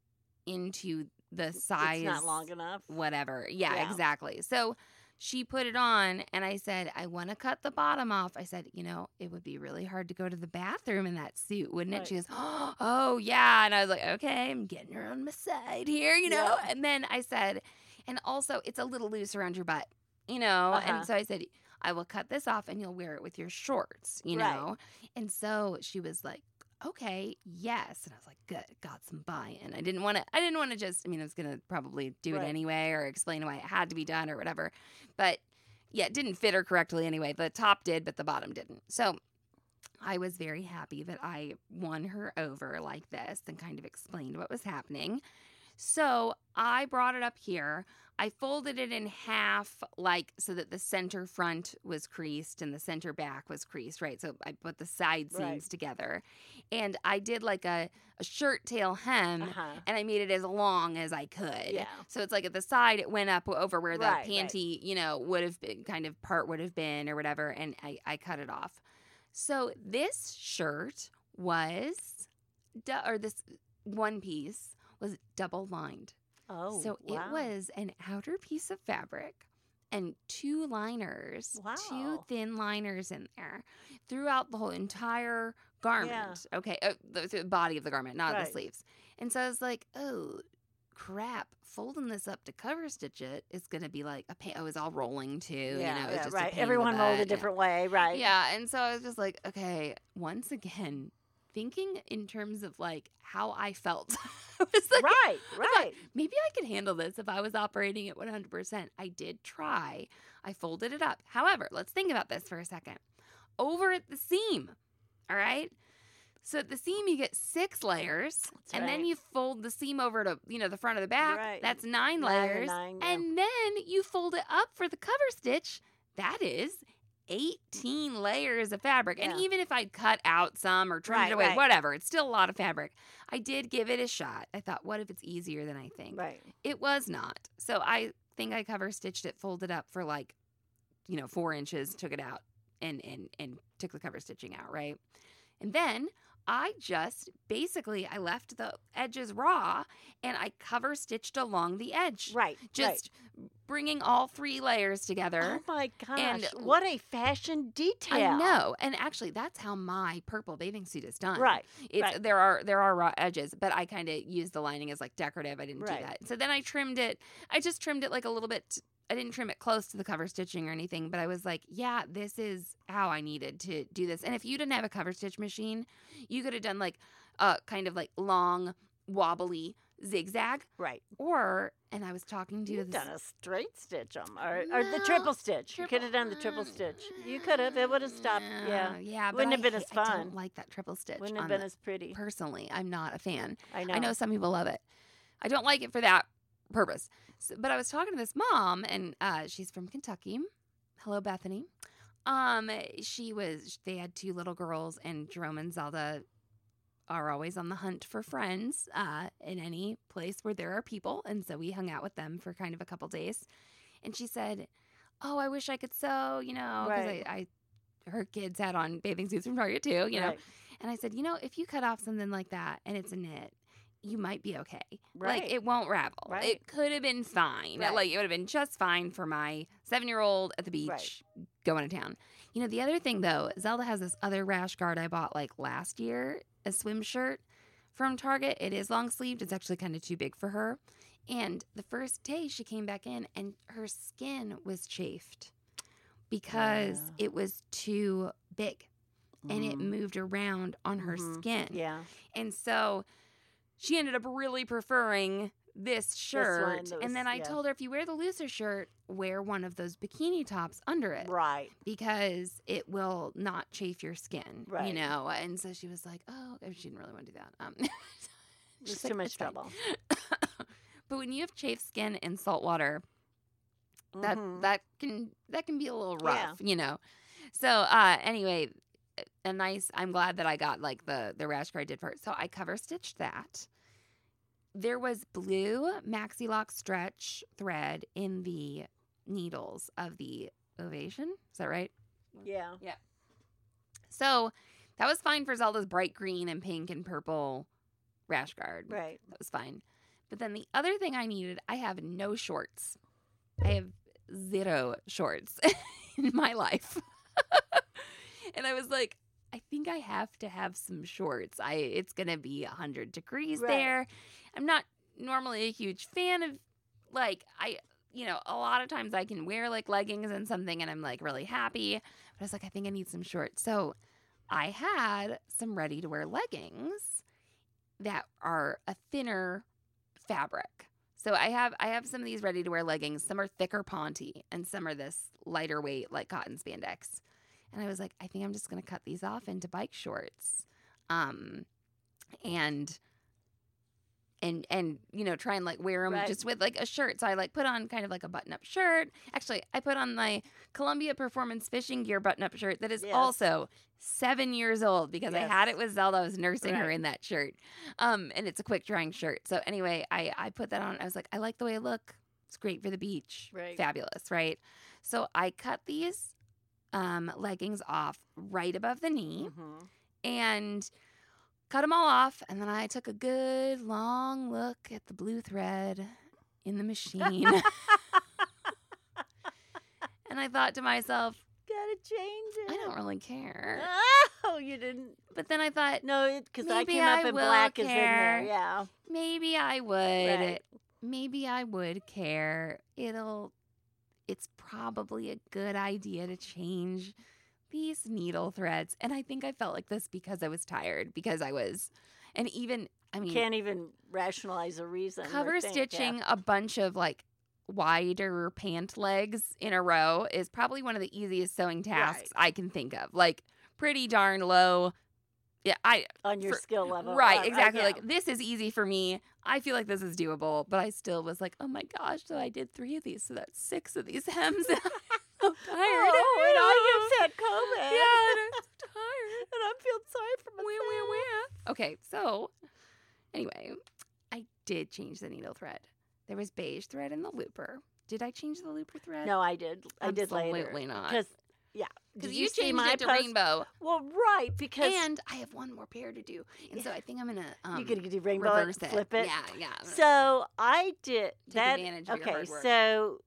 into the size. It's not long enough. Whatever. Yeah, Yeah. exactly. So she put it on, and I said, I want to cut the bottom off. I said, you know, it would be really hard to go to the bathroom in that suit, wouldn't it? Right. She goes, oh, yeah. And I was like, okay, I'm getting her on my side here, you know? Yeah. And then I said, and also it's a little loose around your butt, you know? Uh-huh. And so I said, I will cut this off, and you'll wear it with your shorts, you Right. know? And so she was like, okay, yes. And I was like, good, got some buy-in. I didn't want to, I didn't want to just, I mean, I was going to probably do it Right. anyway or explain why it had to be done or whatever. But yeah, it didn't fit her correctly anyway. The top did, but the bottom didn't. So I was very happy that I won her over like this and kind of explained what was happening. So I brought it up here. I folded it in half, like so that the center front was creased and the center back was creased, right? So I put the side seams Right. together. And I did like a, a shirt tail hem, Uh-huh. and I made it as long as I could. Yeah. So it's like at the side, it went up over where the Right, right. panty, you know, would have been, kind of part would have been or whatever, and I, I cut it off. So this shirt was, du- or this one piece was double lined. Oh, So wow. it was an outer piece of fabric and two liners, two Wow. thin liners in there throughout the whole entire garment. Okay, uh, the, the body of the garment, not the Right. sleeves. And so I was like, oh, crap, folding this up to cover stitch it is going to be like a pain. I was all rolling too. Yeah, you know, it was yeah, just a right. pain in the Everyone rolled a butt. different way, right? Yeah, and so I was just like, okay, once again, thinking in terms of like how I felt. I was like, Right, I right. thought, maybe I could handle this if I was operating at one hundred percent. I did try. I folded it up. However, let's think about this for a second. Over at the seam, all right? So at the seam, you get six layers, That's and then right. you fold the seam over to, you know, the front of the back. Right. That's nine Nine and layers. nine, yeah. And then you fold it up for the cover stitch. That is eighteen layers of fabric. And Yeah. even if I'd cut out some or trimmed Right, it away, right. whatever, it's still a lot of fabric. I did give it a shot. I thought, what if it's easier than I think? Right. It was not. So I think I cover stitched it, folded up for like, you know, four inches, took it out and and and took the cover stitching out, right? And then I just basically I left the edges raw and I cover stitched along the edge. Right. Just bringing all three layers together. Oh my gosh. And- what a fashion detail. I know. And actually that's how my purple bathing suit is done. Right. It's right. there are there are raw edges, but I kind of used the lining as like decorative. I didn't Right. do that. So then I trimmed it. I just trimmed it like a little bit. I didn't trim it close to the cover stitching or anything, but I was like, yeah, this is how I needed to do this. And if you didn't have a cover stitch machine, you could have done like a kind of like long, wobbly zigzag. Right. Or, and I was talking to You've this. done a straight stitch on, or, or the No, triple stitch. you triple- could have done the triple stitch. You could have. It would have stopped. Yeah. No, yeah. but Wouldn't have I been hate- as I fun. don't like that triple stitch. Wouldn't have on been the- as pretty. Personally, I'm not a fan. I know. I know some people love it. I don't like it for that purpose. So, but I was talking to this mom, and uh, she's from Kentucky. Hello, Bethany. Um, she was. They had two little girls, and Jerome and Zelda are always on the hunt for friends uh, in any place where there are people, and so we hung out with them for kind of a couple days. And she said, "Oh, I wish I could sew," you know, because Right. I, I, her kids had on bathing suits from Target too, you know. Right. And I said, you know, if you cut off something like that and it's a knit, you might be okay. Right. Like, it won't ravel. Right. It could have been fine. Right. Like, it would have been just fine for my seven-year-old at the beach Right. going to town. You know, the other thing, though, Zelda has this other rash guard I bought, like, last year, a swim shirt from Target. It is long-sleeved. It's actually kind of too big for her. And the first day she came back in, and her skin was chafed because Yeah. it was too big. And it Mhm. moved around on her Mhm. skin. Yeah. And so she ended up really preferring this shirt. one that and was- then I yeah. told her, if you wear the looser shirt, wear one of those bikini tops under it Right. because it will not chafe your skin, you Right. know? And so she was like, oh, she didn't really want to do that. Um, It's she's too like, much "It's fine." trouble. But when you have chafed skin in salt water, that Mhm. that can that can be a little Yeah. rough, you know. So uh anyway, a nice I'm glad that I got like the the rash guard I did for it. So I cover stitched that. There was blue Maxi Lock stretch thread in the needles of the Ovation. Is that right? Yeah. So that was fine for Zelda's bright green and pink and purple rash guard. Right. That was fine. But then the other thing I needed, I have no shorts. I have zero shorts in my life. And I was like, I think I have to have some shorts. I it's going to be one hundred degrees Right. there. I'm not normally a huge fan of like I you know, a lot of times I can wear like leggings and something and I'm like really happy. But I was like, I think I need some shorts. So I had some ready to wear leggings that are a thinner fabric. So I have I have some of these ready to wear leggings. Some are thicker ponte and some are this lighter weight like cotton spandex. And I was like, I think I'm just going to cut these off into bike shorts. Um and and and you know, try and like wear them Right. just with like a shirt. So I like put on kind of like a button-up shirt. Actually, I put on my Columbia Performance Fishing Gear button-up shirt that is Yes. also seven years old because I had Yes. it with Zelda. I was nursing her Right. in that shirt. Um, and it's a quick drying shirt. So anyway, I, I put that on. I was like, I like the way I look. It's great for the beach. Right. Fabulous, right? So I cut these um, leggings off right above the knee Mhm. and cut them all off. And then I took a good long look at the blue thread in the machine. And I thought to myself, Gotta change it. I don't really care. Oh, you didn't. But then I thought, No, because I Maybe came up I and will black is in care. there. Yeah. maybe I would. Right. Maybe I would care. It'll, it's probably a good idea to change these needle threads. And I think I felt like this because I was tired, because I was, and even, I mean, Can't even rationalize a reason. or cover think, yeah. stitching a bunch of like wider pant legs in a row is probably one of the easiest sewing tasks I can think of. Like pretty darn low. Yeah, I on your for- sto level. right, Uh, uh, exactly. yeah. Like this is easy for me. I feel like this is doable, but I still was like, oh my gosh, so I did three of these, so that's six of these hems. I'm so tired. Oh, and I just had COVID. Yeah, and I'm so tired. And I'm feeling sorry for myself. Wah, wah, wah. Okay, so anyway, I did change the needle thread. There was beige thread in the looper. Did I change the looper thread? No, I did. I did later. Absolutely not. Because, yeah. Because Did you, see changed my it to post? rainbow. Well, right, because And I have one more pair to do. And so I think I'm going to um, you could do rainbow and reverse it. flip it. Yeah, yeah. So I did Take that. advantage of your Okay, hard work. so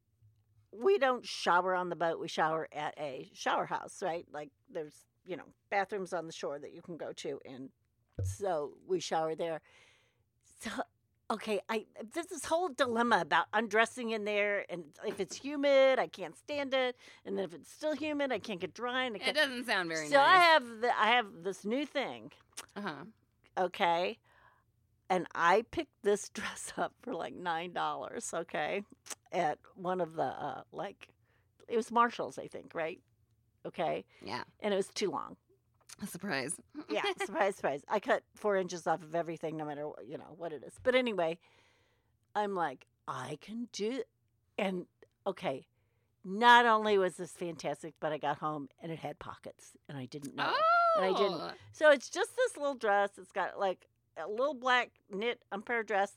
we don't shower on the boat. We shower at a shower house, right? Like there's, you know, bathrooms on the shore that you can go to, and so we shower there. So okay, I there's this whole dilemma about undressing in there, and if it's humid, I can't stand it, and then if it's still humid, I can't get dry. And I It can't. doesn't sound very So I nice. have the, I have this new thing. Uh-huh. Okay. And I picked this dress up for like nine dollars, okay, at one of the, uh, like, it was Marshall's, I think, right? Okay. Yeah. And it was too long. A surprise. Yeah, surprise, surprise. I cut four inches off of everything, no matter, what, you know, what it is. But anyway, I'm like, I can do, and okay, not only was this fantastic, but I got home and it had pockets, and I didn't know. Oh. And I didn't. So it's just this little dress. It's got like a little black knit umbrella dress.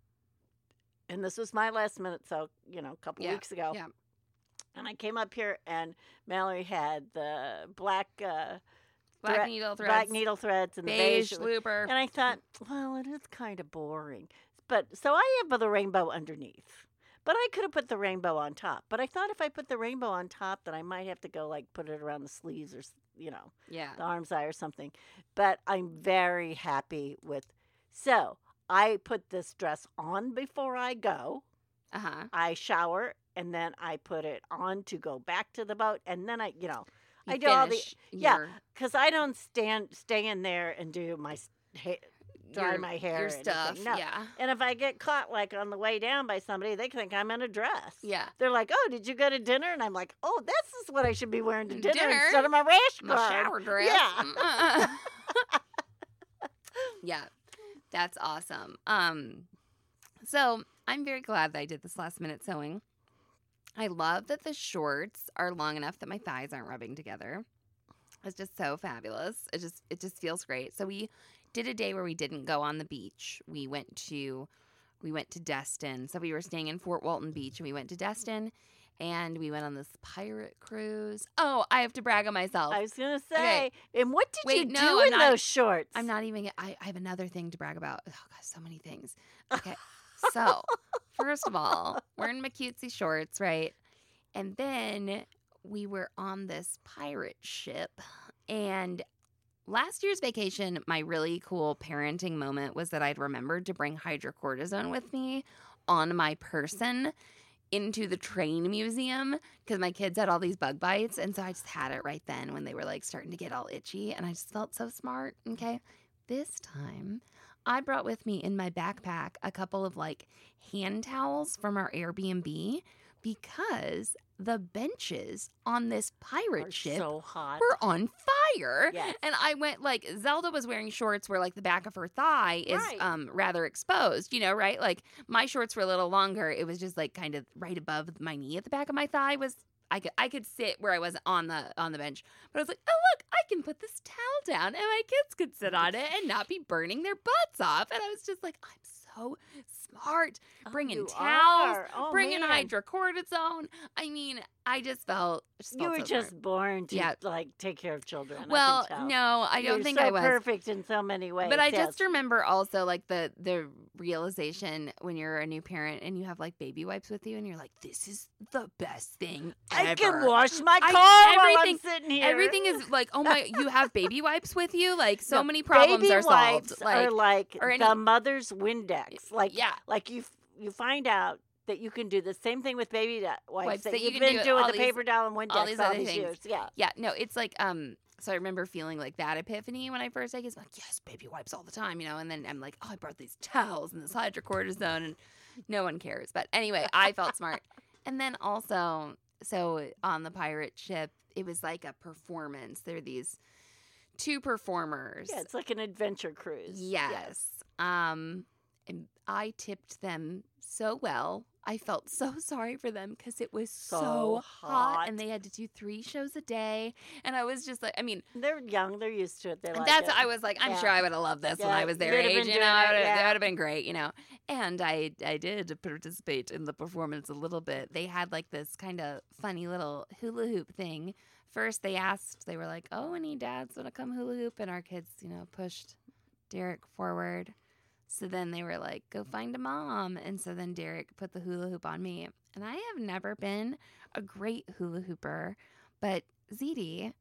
And this was my last minute, so, you know, a couple Yeah, weeks ago. yeah. And I came up here and Mallory had the black uh, Black thread- needle threads. black needle threads and beige the beige. looper. And I thought, well, it is kind of boring. But so I have the rainbow underneath. But I could have put the rainbow on top. But I thought if I put the rainbow on top, that I might have to go like put it around the sleeves or, you know, Yeah. the arm's eye or something. But I'm very happy with. So I put this dress on before I go. Uh huh. I shower and then I put it on to go back to the boat. And then I, you know, You I do all the. finish Yeah, your- because I don't stand stay in there and do my s- ha- dry your- my hair Your or stuff. anything. No. Yeah. And if I get caught like on the way down by somebody, they think I'm in a dress. Yeah. They're like, "Oh, did you go to dinner?" And I'm like, "Oh, this is what I should be wearing to dinner, Dinner? instead of my rash My guard." shower dress. Yeah. Mm-uh. Yeah. That's awesome. Um, so I'm very glad that I did this last minute sewing. I love that the shorts are long enough that my thighs aren't rubbing together. It's just so fabulous. It just it just feels great. So we did a day where we didn't go on the beach. We went to we went to Destin. So we were staying in Fort Walton Beach and we went to Destin and we went on this pirate cruise. Oh, I have to brag on myself. I was gonna say, and what did Wait, you no, do I'm in not- those shorts? I'm not even I, I have another thing to brag about. Oh gosh, so many things. Okay. So, first of all, we're in my cutesy shorts, right? And then we were on this pirate ship. And last year's vacation, my really cool parenting moment was that I'd remembered to bring hydrocortisone with me on my person into the train museum because my kids had all these bug bites. And so I just had it right then when they were like starting to get all itchy. And I just felt so smart. Okay. This time, I brought with me in my backpack a couple of like hand towels from our Airbnb because the benches on this pirate Are ship so hot. were on fire. Yes. And I went like Zelda was wearing shorts where like the back of her thigh is Right. um rather exposed, you know, right? Like my shorts were a little longer. It was just like kind of right above my knee at the back of my thigh was I could I could sit where I was on the on the bench. But I was like, "Oh, look, I can put this towel down and my kids could sit on it and not be burning their butts off." And I was just like, "I'm so smart. Oh, Bringing you towels, are. Oh, bringing man. hydrocortisone." I mean, I just felt just You felt were so just smart. born to Yeah. like take care of children. I Well, can tell. no, I don't You're think so I was. perfect in so many ways. But I yes. just remember also like the the realization when you're a new parent and you have like baby wipes with you and you're like, this is the best thing ever. I can wash my I- car while I'm everything- sitting here. Everything is like, oh my, you have baby wipes with you? Like so No, many problems baby are solved. wipes Like are like or the any- mother's Windex. Like yeah. like you f- you find out that you can do the same thing with baby da- wipes, Wipes that, that you you've can been do doing all with the these- paper towel and Windex all all these these, other things. years. Yeah. Yeah, no, it's like um so I remember feeling like that epiphany when I first like it's like, yes, baby wipes all the time, you know, and then I'm like, oh, I brought these towels and this hydrocortisone and no one cares. But anyway, I felt smart. And then also, so on the pirate ship, it was like a performance. There were these two performers. Yeah, it's like an adventure cruise. Yes. Um, and I tipped them so well. I felt so sorry for them because it was so, So hot. hot. and they had to do three shows a day. And I was just like, I mean, They're young. They're used to it. They like that's it. I was like, I'm Yeah. sure I would have loved this when Yeah, I was their you'd have age. been You doing know, I it, would have, yeah. that would have been great. You know, and I I did participate in the performance a little bit. They had like this kind of funny little hula hoop thing. First, they asked, they were like, "Oh, any dads want to come hula hoop?" And our kids, you know, pushed Derek forward. So then they were like, "Go find a mom." And so then Derek put the hula hoop on me. And I have never been a great hula hooper, but Z D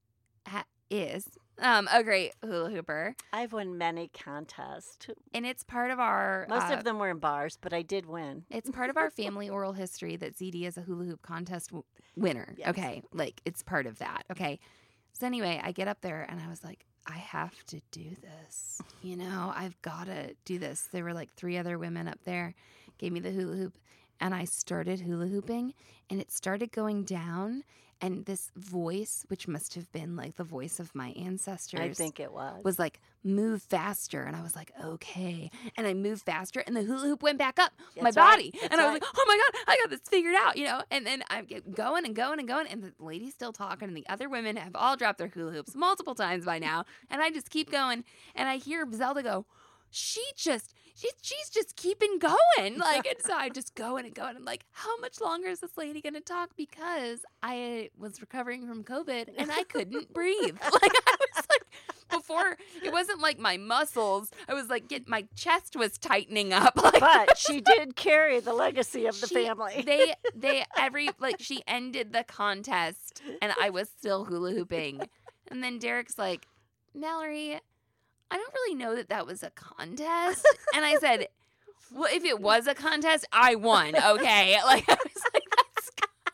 ha- is um, a great hula hooper. I've won many contests. And it's part of our Most uh, of them were in bars, but I did win. It's part of our family oral history that Z D is a hula hoop contest w- winner. Yes. Okay. Like, it's part of that. Okay. So, anyway, I get up there and I was like, I have to do this. You know, I've got to do this. There were like three other women up there, gave me the hula hoop, and I started hula hooping, and it started going down. And this voice, which must have been like the voice of my ancestors, I think it was. was like, move faster. And I was like, okay. And I moved faster and the hula hoop went back up my That's right. body. That's And I was right. like, oh my God, I got this figured out, you know? And then I'm get- going and going and going. And the lady's still talking. And the other women have all dropped their hula hoops multiple times by now. And I just keep going. And I hear Zelda go, she just, she, she's just keeping going. Like, and so I just going and going. I'm like, how much longer is this lady going to talk? Because I was recovering from COVID and I couldn't breathe. Like, I was more, it wasn't like my muscles. I was like, get my chest was tightening up. Like, But she did carry the legacy of the she- family. They, they, every, like, she ended the contest and I was still hula hooping. And then Derek's like, Mallory, I don't really know that that was a contest. And I said, well, if it was a contest, I won, okay? Like, I was like, that's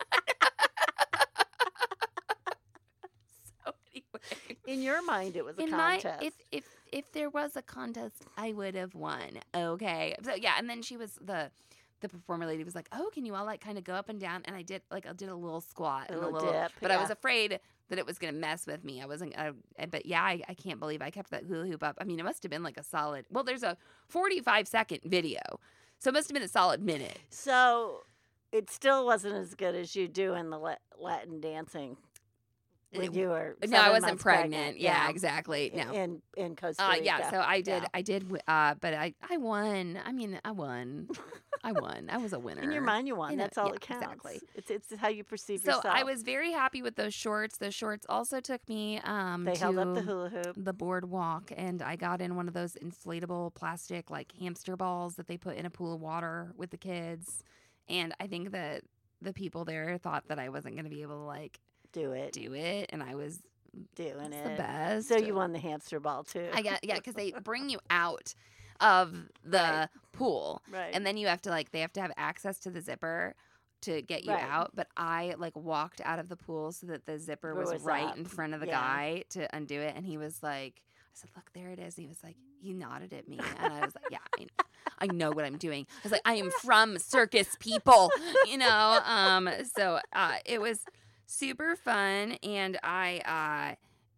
so anyway. In your mind, it was a In contest. my, if, if, if there was a contest, I would have won, okay? So, yeah, and then she was, the the performer lady was like, oh, can you all, like, kind of go up and down? And I did, like, I did a little squat. A and little a little dip, But I yeah. was afraid that it was going to mess with me. I wasn't, uh, but yeah, I, I can't believe I kept that hula hoop up. I mean, it must have been like a solid, well, there's a forty-five second video. So it must have been a solid minute. So it still wasn't as good as you doing the La- Latin dancing when It- you were. No, I seven wasn't months pregnant. Yeah, exactly. No. In in Costa Uh, Rica. yeah, so I did, Yeah. I did, w- uh, but I, I won. I mean, I won. I won. I was a winner. In your mind, you won. You know, That's all yeah, that counts. exactly. It's it's how you perceive So yourself. I was very happy with those shorts. Those shorts also took me um, They to held up the hula hoop. the boardwalk, and I got in one of those inflatable plastic like hamster balls that they put in a pool of water with the kids. And I think that the people there thought that I wasn't going to be able to like Do it. do it, and I was Doing it's it. the best. So you won the hamster ball too. I got yeah, because they bring you out of the Right. pool, Right. and then you have to like they have to have access to the zipper to get you Right. out. But I like walked out of the pool so that the zipper Where was, was right up. in front of the Yeah. guy to undo it, and he was like, I said, "Look, there it is." And he was like, he nodded at me, and I was like, "Yeah, I, I know what I'm doing." I was like, "I am from circus people," you know. Um, so uh, it was super fun, and I uh,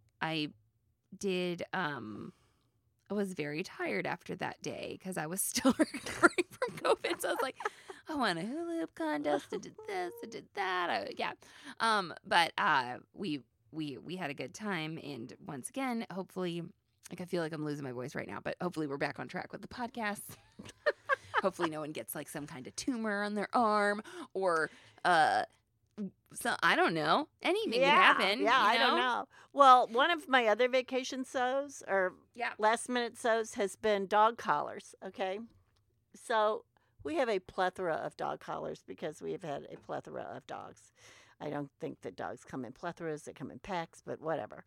I did um. I was very tired after that day because I was still recovering from COVID. So I was like, I won a hula hoop contest. I did this. I did that. I, yeah. Um. But uh, we we we had a good time, and once again, hopefully, like I feel like I'm losing my voice right now, but hopefully we're back on track with the podcast. Hopefully, no one gets like some kind of tumor on their arm or uh. So I don't know. Anything yeah, can happen. Yeah, you I don't know. Well, one of my other vacation sews or Yeah. last minute sews has been dog collars. Okay, so we have a plethora of dog collars because we have had a plethora of dogs. I don't think that dogs come in plethoras; they come in packs, but whatever.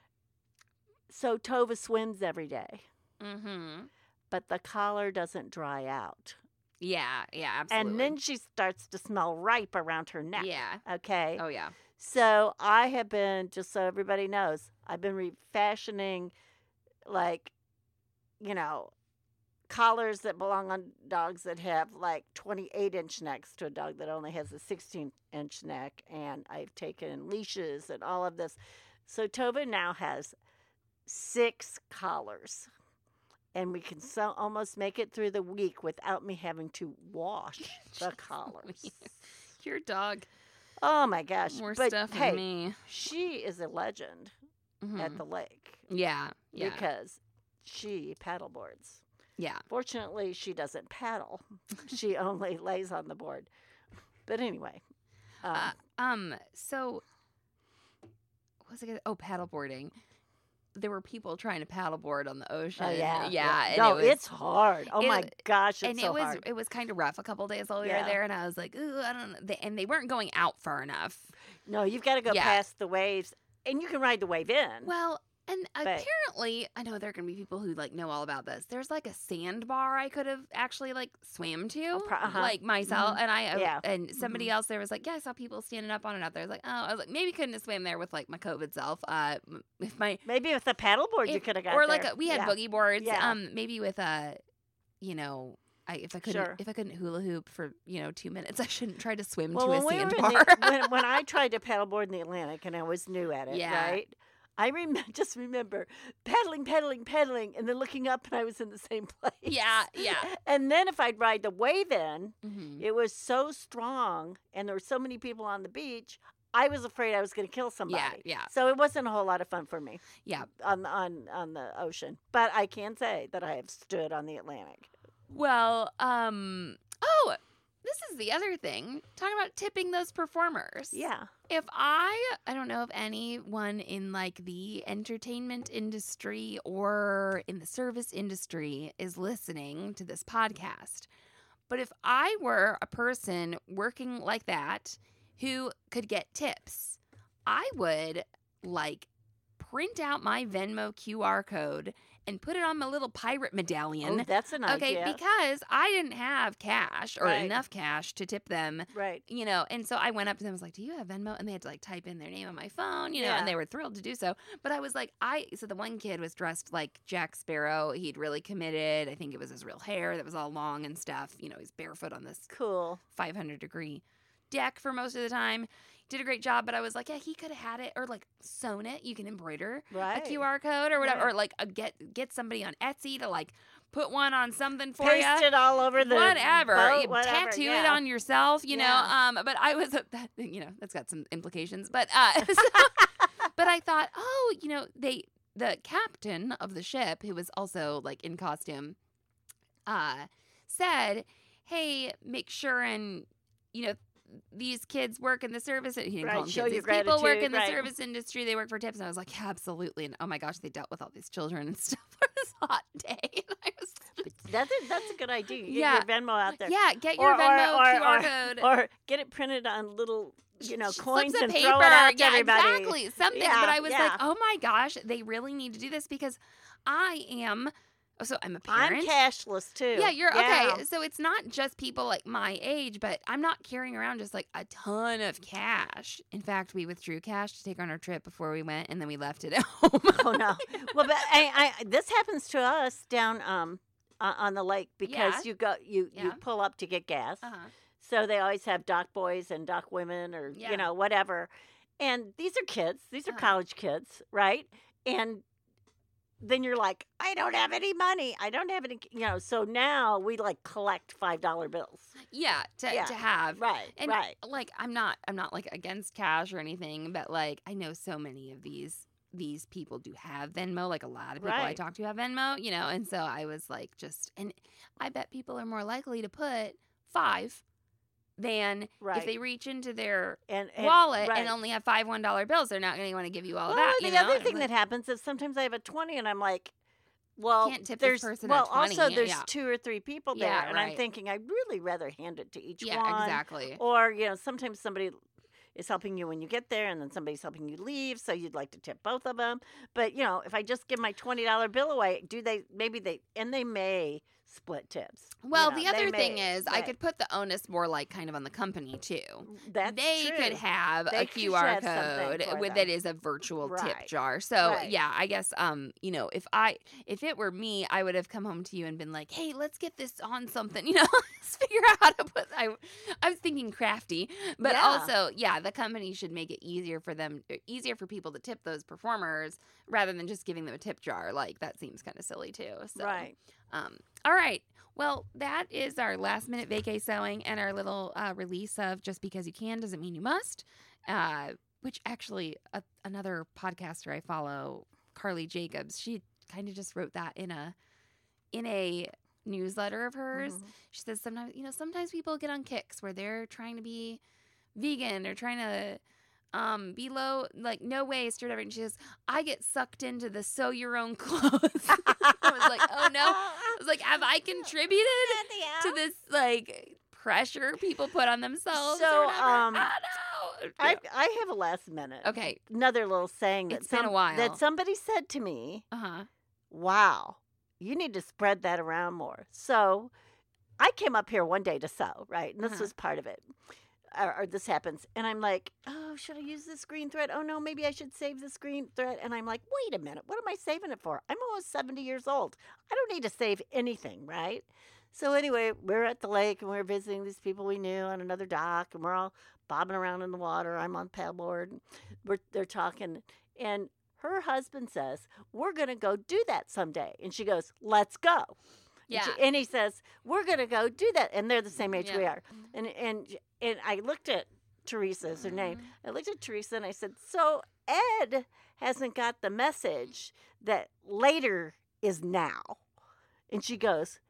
So Tova swims every day, Mm-hmm. but the collar doesn't dry out. Yeah. Yeah. Absolutely. And then she starts to smell ripe around her neck. Yeah. Okay. Oh yeah. So I have been, just so everybody knows, I've been refashioning, like, you know, collars that belong on dogs that have like twenty-eight inch necks to a dog that only has a sixteen inch neck. And I've taken leashes and all of this. So Tova now has six collars. And we can so almost make it through the week without me having to wash the collars. Your dog Oh my gosh. more but stuff hey, than me. she is a legend Mhm. at the lake Yeah. Yeah. because she paddleboards. yeah. Fortunately, she doesn't paddle. She only lays on the board. But anyway. Um, Uh, um. So, what was I gonna? Oh, paddleboarding. There were people trying to paddleboard on the ocean. oh, yeah. Yeah. and No, it was, it's hard. Oh, it- my gosh. It's and so it was hard. it was kind of rough a couple days while we Yeah. were there, and I was like, ooh, I don't know. They, and they weren't going out far enough. No, you've got to go Yeah. past the waves. And you can ride the wave in. Well, and But- apparently, I know there are going to be people who like know all about this. There's like a sandbar I could have actually like swam to, pro- uh-huh. like myself, and I Yeah. and somebody else there was like, yeah, I saw people standing up on it out there. I was like, oh, I was like, maybe couldn't have swam there with like my COVID self. Uh, m- if my Maybe with the paddleboard you if- could have got or like there. a, we had Yeah. boogie boards. Yeah. Um, maybe with a, you know. I, if I couldn't, Sure. if I couldn't hula hoop for you know two minutes, I shouldn't try to swim Well, to a when we were in sandbar. the, when, when I tried to paddleboard in the Atlantic and I was new at it, Yeah. right? I rem- just remember paddling, paddling, paddling, and then looking up and I was in the same place. Yeah, yeah. And then if I'd ride the wave in, Mhm. it was so strong and there were so many people on the beach, I was afraid I was going to kill somebody. yeah. So it wasn't a whole lot of fun for me Yeah. on, on, on the ocean. But I can say that I have stood on the Atlantic. Well, um, oh, this is the other thing. Talking about tipping those performers. Yeah. If I, I don't know if anyone in like the entertainment industry or in the service industry is listening to this podcast, but if I were a person working like that who could get tips, I would like print out my Venmo Q R code and put it on my little pirate medallion. Oh, that's an okay, idea. because I didn't have cash or Right. enough cash to tip them. Right. You know, and so I went up to them and was like, do you have Venmo? And they had to like type in their name on my phone, you know, Yeah. and they were thrilled to do so. But I was like, I, so the one kid was dressed like Jack Sparrow. He'd really committed. I think it was his real hair that was all long and stuff. You know, he's barefoot on this Cool. five hundred degree deck for most of the time. Did a great job, but I was like, yeah, he could have had it or like sewn it. You can embroider Right. a Q R code or whatever, Right. or like a get get somebody on Etsy to like put one on something for Paste you. it all over the Whatever, boat, you whatever, tattoo yeah. it on yourself, you know. Yeah. Um, but I was, that, you know, that's got some implications. But uh, so, but I thought, oh, you know, they the captain of the ship, who was also like in costume, uh, said, hey, make sure and you know. These kids work in the service. He didn't Right, call them show kids. your These people work gratitude, in the right. service industry. They work for tips. And I was like, yeah, absolutely. And oh my gosh, they dealt with all these children and stuff for this hot day. And I was, That's a, that's a good idea. Get Yeah. your Venmo out there. yeah, get your Or- or- Venmo or- Q R or- code. Or get it printed on little, you know, Slips coins of and paper. throw it out to yeah, everybody. exactly. Something. Yeah, but I was yeah. like, oh my gosh, they really need to do this because I am. Oh, so I'm a I'm parent. cashless too. Yeah, you're Yeah. okay. So it's not just people like my age, but I'm not carrying around just like a ton of cash. In fact, we withdrew cash to take on our trip before we went, and then we left it at home. Oh no. Well, but I, I this happens to us down um uh, on the lake because Yeah. you go you you Yeah. pull up to get gas. uh-huh. So they always have dock boys and dock women or Yeah. you know whatever. And these are kids. These are Uh-huh. college kids, right? And then you're like, I don't have any money. I don't have any, you know. So now we like collect five dollar bills. Yeah, to Yeah. to have. Right. And right. like I'm not I'm not like against cash or anything, but like I know so many of these these people do have Venmo. Like a lot of people I Right. talk to have Venmo, you know, and so I was like just and I bet people are more likely to put five than Right. if they reach into their And, and wallet right. and only have five one dollar bills. They're not going to want to give you all Well, of that. the You know? other And thing I'm that like, happens is sometimes I have a twenty and I'm like, well, can't tip this there's person well, at twenty, also there's yeah. two or three people there, Yeah, and I'm right. thinking I'd really rather hand it to each yeah, one. exactly. Or you know, sometimes somebody is helping you when you get there, and then somebody's helping you leave, so you'd like to tip both of them. But you know, if I just give my twenty dollar bill away, do they? Maybe they and they may split tips. you Well, know, the they other may, thing is, I right. could put the onus more like kind of on the company too. That's they true. could have They a could Q R have something code for with them. that is a virtual tip Right. jar. So Right. yeah, I guess um, you know, if I if it were me, I would have come home to you and been like, hey, let's get this on something. You know, let's figure out how to put. I I was thinking crafty, but Yeah. also yeah, the company should make it easier for them, easier for people to tip those performers rather than just giving them a tip jar. Like that seems kind of silly too. So Right. um, all right. Well, that is our last minute vacay sewing and our little uh, release of Just Because You Can Doesn't Mean You Must, uh, which actually uh, another podcaster I follow, Carly Jacobs, she kind of just wrote that in a in a newsletter of hers. Mhm. She says sometimes, you know, sometimes people get on kicks where they're trying to be vegan or trying to um, be low, like no waste or whatever. And she says, I get sucked into the sew your own clothes. I was like, oh no. I was like, have I contributed to this like pressure people put on themselves? So, or whatever? um, I know. I I have a last minute. Okay. Another little saying that It's been a some- while. that somebody said to me. Uh huh. Wow, you need to spread that around more. So I came up here one day to sew, right? And this Uh-huh. was part of it. Or, or this happens. And I'm like, oh, should I use this green thread? Oh, no, maybe I should save this green thread. And I'm like, wait a minute. What am I saving it for? I'm almost seventy years old. I don't need to save anything, right? So anyway, we're at the lake and we're visiting these people we knew on another dock. And we're all bobbing around in the water. I'm on paddleboard. We're, they're talking. And her husband says, we're going to go do that someday. And she goes, let's go. Yeah. And, she, and he says, we're going to go do that. And they're the same age we Yeah. are. And, and, and I looked at Teresa, is her name. Mm-hmm. I looked at Teresa and I said, so Ed hasn't got the message that later is now. And she goes,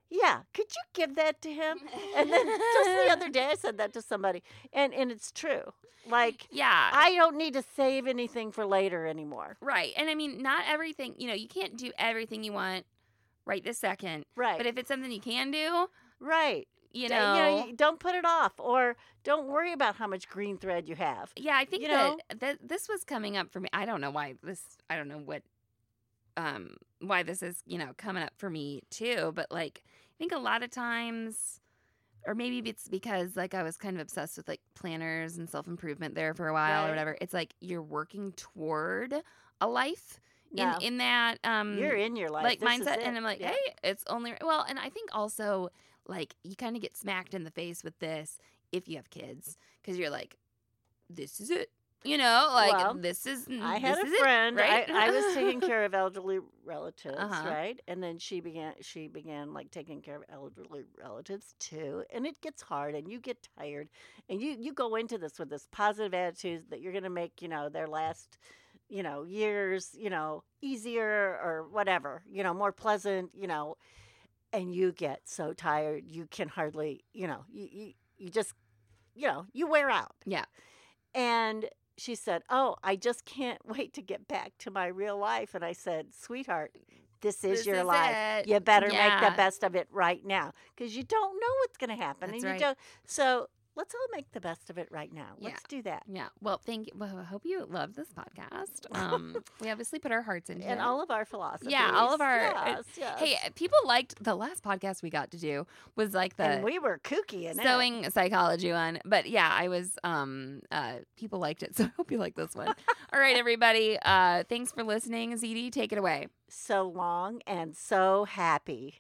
Yeah, could you give that to him? And then just the other day I said that to somebody, and and it's true. Like, Yeah. I don't need to save anything for later anymore. Right. And I mean, not everything, you know, you can't do everything you want right this second. Right. But if it's something you can do, Right. you D- know. you know, you don't put it off, or don't worry about how much green thread you have. Yeah, I think you that, know? that this was coming up for me. I don't know why this, I don't know what, um, why this is, you know, coming up for me too. But like, I think a lot of times, or maybe it's because like I was kind of obsessed with like planners and self improvement there for a while Right. or whatever. It's like you're working toward a life No. in in that um You're in your life. like This is mindset, it. and I'm like, Yeah. hey, it's only well, and I think also like you kind of get smacked in the face with this if you have kids because you're like, this is it, you know, like Well, this is. I had this a is it, friend. right? I, I was taking care of elderly relatives, Uh-huh. right? And then she began. She began like taking care of elderly relatives too. And it gets hard, and you get tired, and you you go into this with this positive attitude that you're going to make, you know, their last, you know, years, you know, easier or whatever, you know, more pleasant, you know. And you get so tired, you can hardly, you know, you you, you just, you know, you wear out. Yeah. And she said, "Oh, I just can't wait to get back to my real life." And I said, "Sweetheart, this is This your is life. it. You better make Yeah. the best of it right now, because you don't know what's going to happen." That's and right. you don't. So let's all make the best of it right now. Yeah. Let's do that. Yeah. Well, thank you. Well, I hope you love this podcast. Um, we obviously put our hearts into And it. all of our philosophies. Yeah, all of our- Yes, yes. Hey, people liked the last podcast we got to do was like the and we were kooky in it. sewing psychology one. But yeah, I was um uh people liked it, so I hope you like this one. All right, everybody. Uh thanks for listening. Z D, take it away. So long and so happy.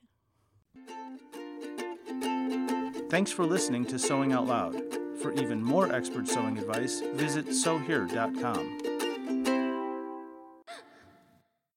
Thanks for listening to Sewing Out Loud. For even more expert sewing advice, visit sew here dot com.